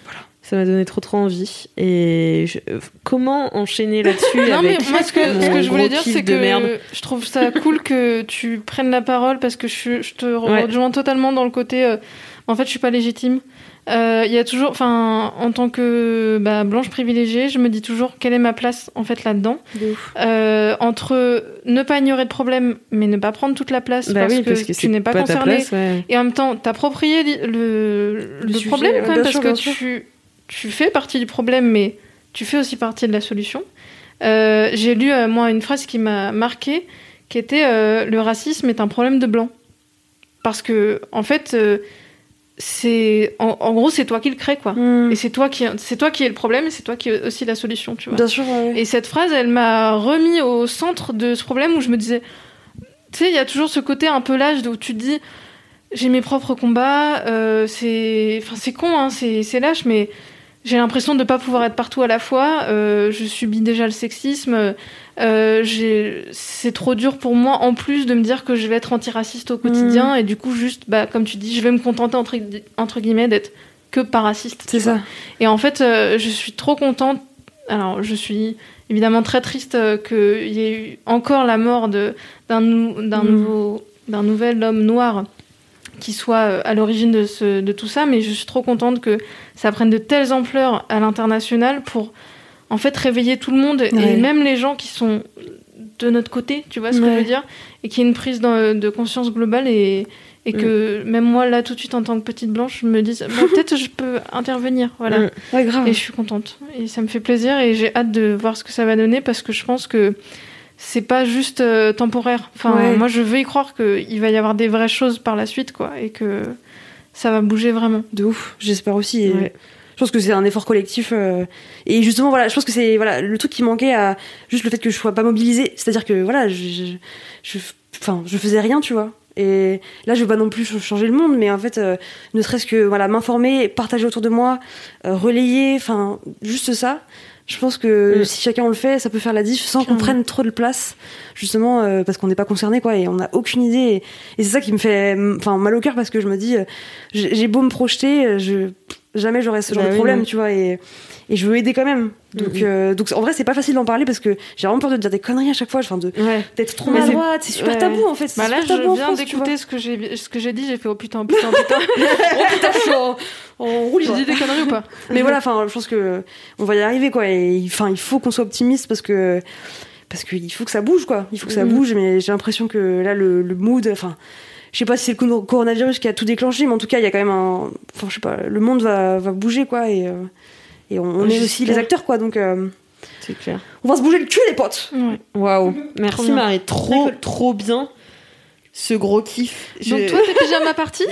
Ça m'a donné trop trop envie. Et je... comment enchaîner là-dessus Non, avec mais moi, ce que, ce que je voulais dire, c'est que merde. je trouve ça cool que tu prennes la parole parce que je, je te ouais. rejoins totalement dans le côté. Euh, en fait, je suis pas légitime. Il euh, y a toujours, enfin, en tant que bah, blanche privilégiée, je me dis toujours quelle est ma place en fait là-dedans. Euh, entre ne pas ignorer de problème, mais ne pas prendre toute la place bah parce, oui, que parce que tu n'es pas concerné, place, ouais. et en même temps t'approprier le, le, le, le sujet, problème quand même parce sûr, que tu, tu fais partie du problème, mais tu fais aussi partie de la solution. Euh, j'ai lu euh, moi une phrase qui m'a marquée, qui était euh, le racisme est un problème de blanc, parce que en fait. Euh, c'est en, en gros c'est toi qui le crée quoi mmh. et c'est toi qui c'est toi qui est le problème et c'est toi qui est aussi la solution, tu vois. Bien sûr, ouais. Et cette phrase elle m'a remis au centre de ce problème où je me disais, tu sais, il y a toujours ce côté un peu lâche où tu te dis j'ai mes propres combats, euh, c'est enfin c'est con hein, c'est c'est lâche, mais j'ai l'impression de pas pouvoir être partout à la fois, euh, je subis déjà le sexisme, euh, j'ai... c'est trop dur pour moi en plus de me dire que je vais être antiraciste au quotidien, mmh. et du coup juste bah comme tu dis je vais me contenter entre, entre guillemets d'être que pas raciste, c'est ça. Et en fait euh, je suis trop contente, alors je suis évidemment très triste euh, qu'il y ait eu encore la mort de, d'un, nou... d'un, mmh. nouveau... d'un nouvel homme noir qui soit à l'origine de, ce, de tout ça, mais je suis trop contente que ça prenne de telles ampleurs à l'international pour en fait réveiller tout le monde, ouais. et même les gens qui sont de notre côté, tu vois ce ouais. que je veux dire, et qu'il y ait une prise de, de conscience globale, et, et que mm. même moi là tout de suite en tant que petite blanche je me dise bah, peut-être je peux intervenir, voilà. Mm. Ouais, grave. Et je suis contente et ça me fait plaisir et j'ai hâte de voir ce que ça va donner, parce que je pense que c'est pas juste euh, temporaire. Enfin, ouais. moi, je veux y croire qu'il va y avoir des vraies choses par la suite, quoi, et que ça va bouger vraiment. De ouf, j'espère aussi. Et ouais. Je pense que c'est un effort collectif. Euh... Et justement, voilà, je pense que c'est voilà, le truc qui manquait à juste le fait que je sois pas mobilisée. C'est-à-dire que, voilà, je, je, je, enfin, je faisais rien, tu vois. Et là, je veux pas non plus changer le monde, mais en fait, euh, ne serait-ce que voilà, m'informer, partager autour de moi, euh, relayer, enfin, juste ça. Je pense que mmh. si chacun on le fait, ça peut faire la diff sans qu'on prenne trop de place, justement euh, parce qu'on n'est pas concerné, quoi, et on n'a aucune idée. Et, et c'est ça qui me fait, enfin, mal au cœur, parce que je me dis, euh, j'ai beau me projeter, je jamais j'aurais ce genre bah de problème, oui, tu vois, et et je veux aider quand même. Donc mmh. euh, donc en vrai, c'est pas facile d'en parler parce que j'ai vraiment peur de dire des conneries à chaque fois, enfin de ouais. d'être trop maladroite, c'est super ouais. tabou en fait. Bah là, je viens France, d'écouter ce que j'ai ce que j'ai dit, j'ai fait oh putain putain putain. Oh putain, je suis en, en roue libre. J'ai dit des conneries ou pas? Mais voilà, enfin, je pense que on va y arriver, quoi. Et enfin, il faut qu'on soit optimiste parce que parce qu'il faut que ça bouge, quoi. Il faut que ça mmh. bouge, mais j'ai l'impression que là, le, le mood, enfin. Je sais pas si c'est le coronavirus qui a tout déclenché, mais en tout cas, il y a quand même un. Enfin, je sais pas, le monde va, va bouger, quoi, et, euh, et on, on est aussi les acteurs, quoi, donc. Euh, c'est clair. On va se bouger le cul, les potes! Waouh! Wow. Merci, trop Marie, trop, trop bien. Ce gros kiff. Donc, je... toi, t'es pyjama party?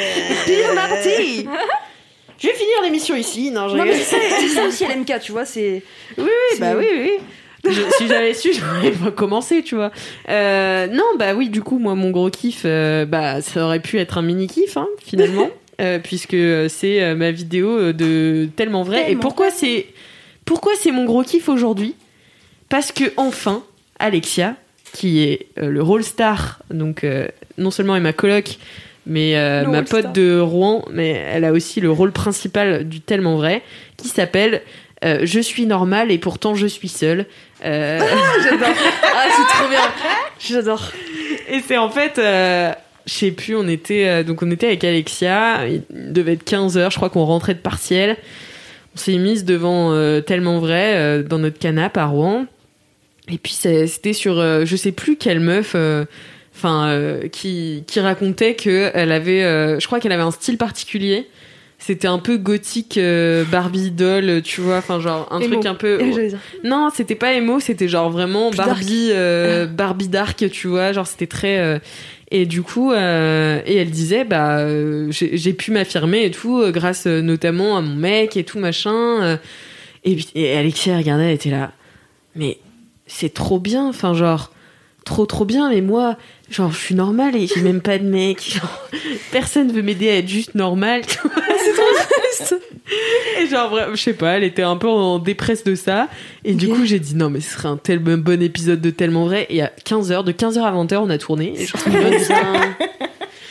Pyjama party! Je vais finir l'émission ici. Non, je non mais c'est ça, c'est ça aussi L M K, tu vois, c'est. Oui, oui, c'est... bah oui, oui. Je, si j'avais su, j'aurais pas commencé, tu vois. Euh, non, bah oui, du coup, moi, mon gros kiff, euh, bah, ça aurait pu être un mini kiff, hein, finalement, euh, puisque c'est euh, ma vidéo de Tellement Vrai. Tellement. Et pourquoi c'est, pourquoi c'est mon gros kiff aujourd'hui? Parce que enfin, Alexia, qui est euh, le rôle star, donc euh, non seulement est ma coloc, mais euh, ma pote star. de Rouen, mais elle a aussi le rôle principal du Tellement Vrai, qui s'appelle euh, Je suis normale et pourtant je suis seule. Euh... Ah, j'adore. Ah, c'est trop bien. J'adore. Et c'est en fait, euh, je sais plus, on était euh, donc on était avec Alexia, il devait être quinze heures, je crois qu'on rentrait de partiel. On s'est mise devant euh, Tellement Vrai euh, dans notre canapé à Rouen. Et puis c'était sur euh, je sais plus quelle meuf euh, enfin euh, qui qui racontait que elle avait euh, je crois qu'elle avait un style particulier. C'était un peu gothique, euh, Barbie doll, tu vois, enfin genre un émo. truc un peu. Non, c'était pas émo, c'était genre vraiment plus Barbie, euh, Barbie dark, tu vois, genre c'était très. Euh... Et du coup, euh... et elle disait, bah, euh, j'ai, j'ai pu m'affirmer et tout, euh, grâce euh, notamment à mon mec et tout machin. Euh... Et, et Alexia regardait, elle était là, mais c'est trop bien, enfin genre trop trop bien, mais moi. Genre, je suis normale et j'ai même pas de mec. Genre, personne veut m'aider à être juste normale. C'est trop triste. Et genre, je sais pas, elle était un peu en dépresse de ça. Et okay. du coup, j'ai dit non, mais ce serait un tel bon épisode de Tellement Vrai. Et à quinze heures, de quinze heures à vingt heures, on a tourné. Et, genre,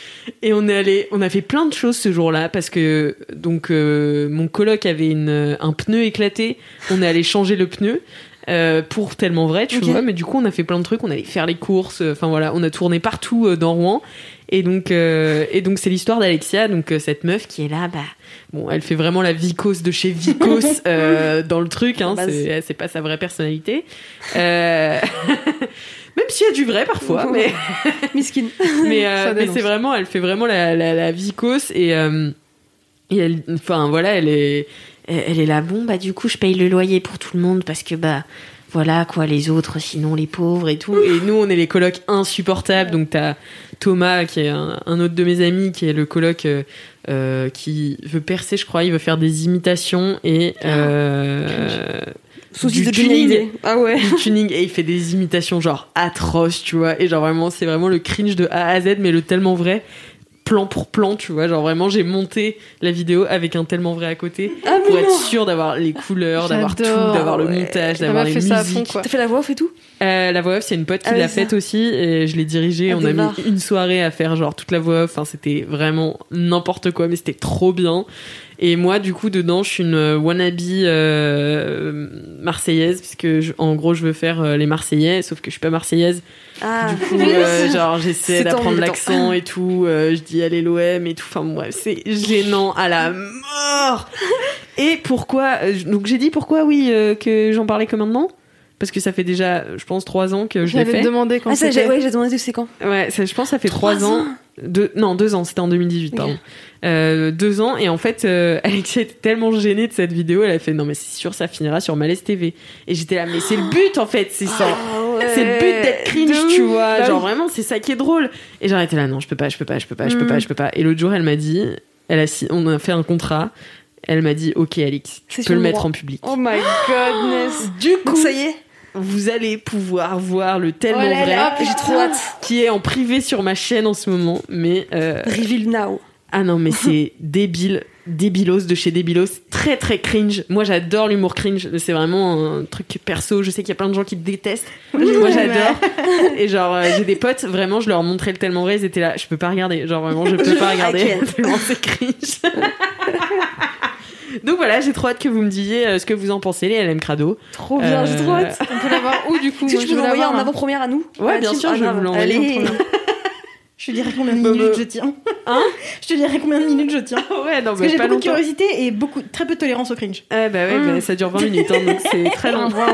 Et on est allé, on a fait plein de choses ce jour-là parce que donc euh, mon coloc avait une, un pneu éclaté. On est allé changer le pneu euh, pour Tellement Vrai, tu okay. vois. Mais du coup, on a fait plein de trucs. On allait faire les courses. Enfin voilà, on a tourné partout euh, dans Rouen. Et donc, euh, et donc c'est l'histoire d'Alexia, donc euh, cette meuf qui est là, bah bon, elle fait vraiment la vicose de chez Vicos euh, dans le truc. Hein, c'est, c'est pas sa vraie personnalité. Euh... Même s'il y a du vrai parfois, mais Miskine. mais, euh, mais c'est vraiment, elle fait vraiment la la, la vicose et euh, et elle, enfin voilà, elle est elle est là. Bon bah du coup je paye le loyer pour tout le monde parce que bah voilà quoi, les autres sinon les pauvres et tout. Et nous on est les colocs insupportables. Donc t'as Thomas qui est un, un autre de mes amis qui est le coloc euh, euh, qui veut percer, je crois, il veut faire des imitations et euh, souci du de tuning. Ah ouais. Du tuning et il fait des imitations genre atroces, tu vois, et genre vraiment c'est vraiment le cringe de A à Z, mais le Tellement Vrai plan pour plan, tu vois, genre vraiment j'ai monté la vidéo avec un Tellement Vrai à côté ah pour non. être sûr d'avoir les couleurs, d'avoir tout, d'avoir le ouais. montage, d'avoir les musiques. Fond, quoi. T'as fait la voix off et tout euh, La voix off, c'est une pote qui ah, l'a ça. faite aussi et je l'ai dirigée. Ah, on a démarre. mis une soirée à faire genre toute la voix off. Enfin, c'était vraiment n'importe quoi, mais c'était trop bien. Et moi, du coup, dedans, je suis une wannabe euh, marseillaise, puisque je, en gros, je veux faire euh, les Marseillais, sauf que je suis pas marseillaise. Ah. Du coup, euh, genre, j'essaie C'est d'apprendre temps, l'accent et tout. Euh, je dis allez l'O M et tout. Enfin, bref, c'est gênant à la mort. Et pourquoi euh, Donc, j'ai dit pourquoi, oui, euh, que j'en parlais que maintenant. Parce que ça fait déjà, je pense, trois ans que je l'ai fait. J'avais demandé quand ah, ça, c'était. j'ai, ouais, j'ai demandé c'est quand. Ouais, ça, je pense que ça fait trois, trois ans. ans. Deux, non, deux ans, c'était en deux mille dix-huit, pardon. Okay. Euh, deux ans, et en fait, euh, Alexia était tellement gênée de cette vidéo, elle a fait non, mais c'est sûr, ça finira sur Malaise T V. Et j'étais là, mais c'est le but en fait, c'est ça. Ah ouais. C'est le but d'être cringe, tu vois. Bah genre oui. vraiment, c'est ça qui est drôle. Et genre, j'étais là, non, je peux pas, je peux pas, je peux pas, je peux pas, je peux pas. Et l'autre jour, elle m'a dit, elle a, on a fait un contrat. Elle m'a dit, ok, Alix, tu c'est peux le droit. mettre en public. Oh my godness. Du coup, donc, ça y est. Vous allez pouvoir voir le Tellement Oh là Vrai, là, j'ai trop hâte. qui est en privé sur ma chaîne en ce moment, mais euh... reveal now. Ah non, mais c'est débile, débilos de chez débilos, très très cringe. Moi j'adore l'humour cringe, c'est vraiment un truc perso. Je sais qu'il y a plein de gens qui te détestent. Moi j'adore. Et genre euh, j'ai des potes, vraiment je leur montrais le Tellement Vrai, ils étaient là, je peux pas regarder. Genre vraiment je peux pas regarder. Tellement c'est cringe. Donc voilà, j'ai trop hâte que vous me disiez euh, ce que vous en pensez, les L M Crado. Trop bien, euh... j'ai trop hâte. On peut l'avoir où du coup? Est-ce que tu peux l'envoyer en avant-première à nous? Ouais, bien sûr, je vais vous l'envoyer en première. Je te dirai combien de minutes je tiens. Hein? Je te dirai combien de minutes je tiens. Ouais, non, parce mais que j'ai pas beaucoup longtemps. de curiosité et beaucoup, très peu de tolérance au cringe. Eh bah ouais, mmh. bah, ça dure vingt minutes, hein, donc c'est très long. Wow.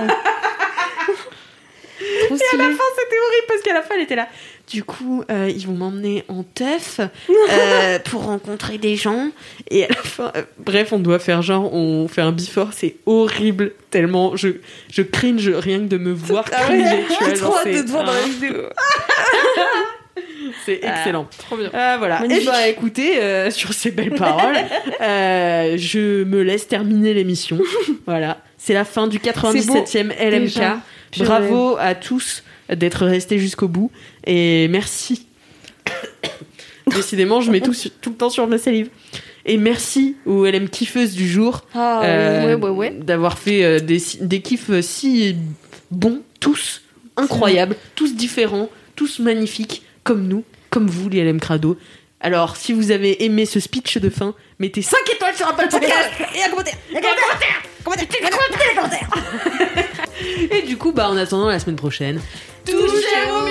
Et à la fin, c'était horrible parce qu'à la fin, elle était là. Du coup, euh, ils vont m'emmener en teuf euh, pour rencontrer des gens. Et à la fin, euh, bref, on doit faire genre, on fait un before, c'est horrible. Tellement, je, je cringe rien que de me voir ah cringer. Ouais, tu vois, j'ai trop hâte c'est, de te voir dans hein. la vidéo. C'est excellent. Ah, trop bien. Euh, voilà. Et bah écoutez, euh, sur ces belles paroles, euh, je me laisse terminer l'émission. Voilà. C'est la fin du quatre-vingt-dix-septième L M K. Déjà. Bravo à tous d'être restés jusqu'au bout. Et merci. Décidément, je mets tout, tout le temps sur ma salive. Et merci aux L M kiffeuses du jour Ah, euh, ouais, ouais, ouais. d'avoir fait euh, des, des kiffs si bons, tous incroyables, tous différents, tous magnifiques, comme nous, comme vous, les L M Crado. Alors, si vous avez aimé ce speech de fin, mettez cinq étoiles sur Apple Podcast et un commentaire. Et un commentaire. Commentaire. Commentaire. Commentaire. Et du coup, bah, en attendant la semaine prochaine, touchez-vous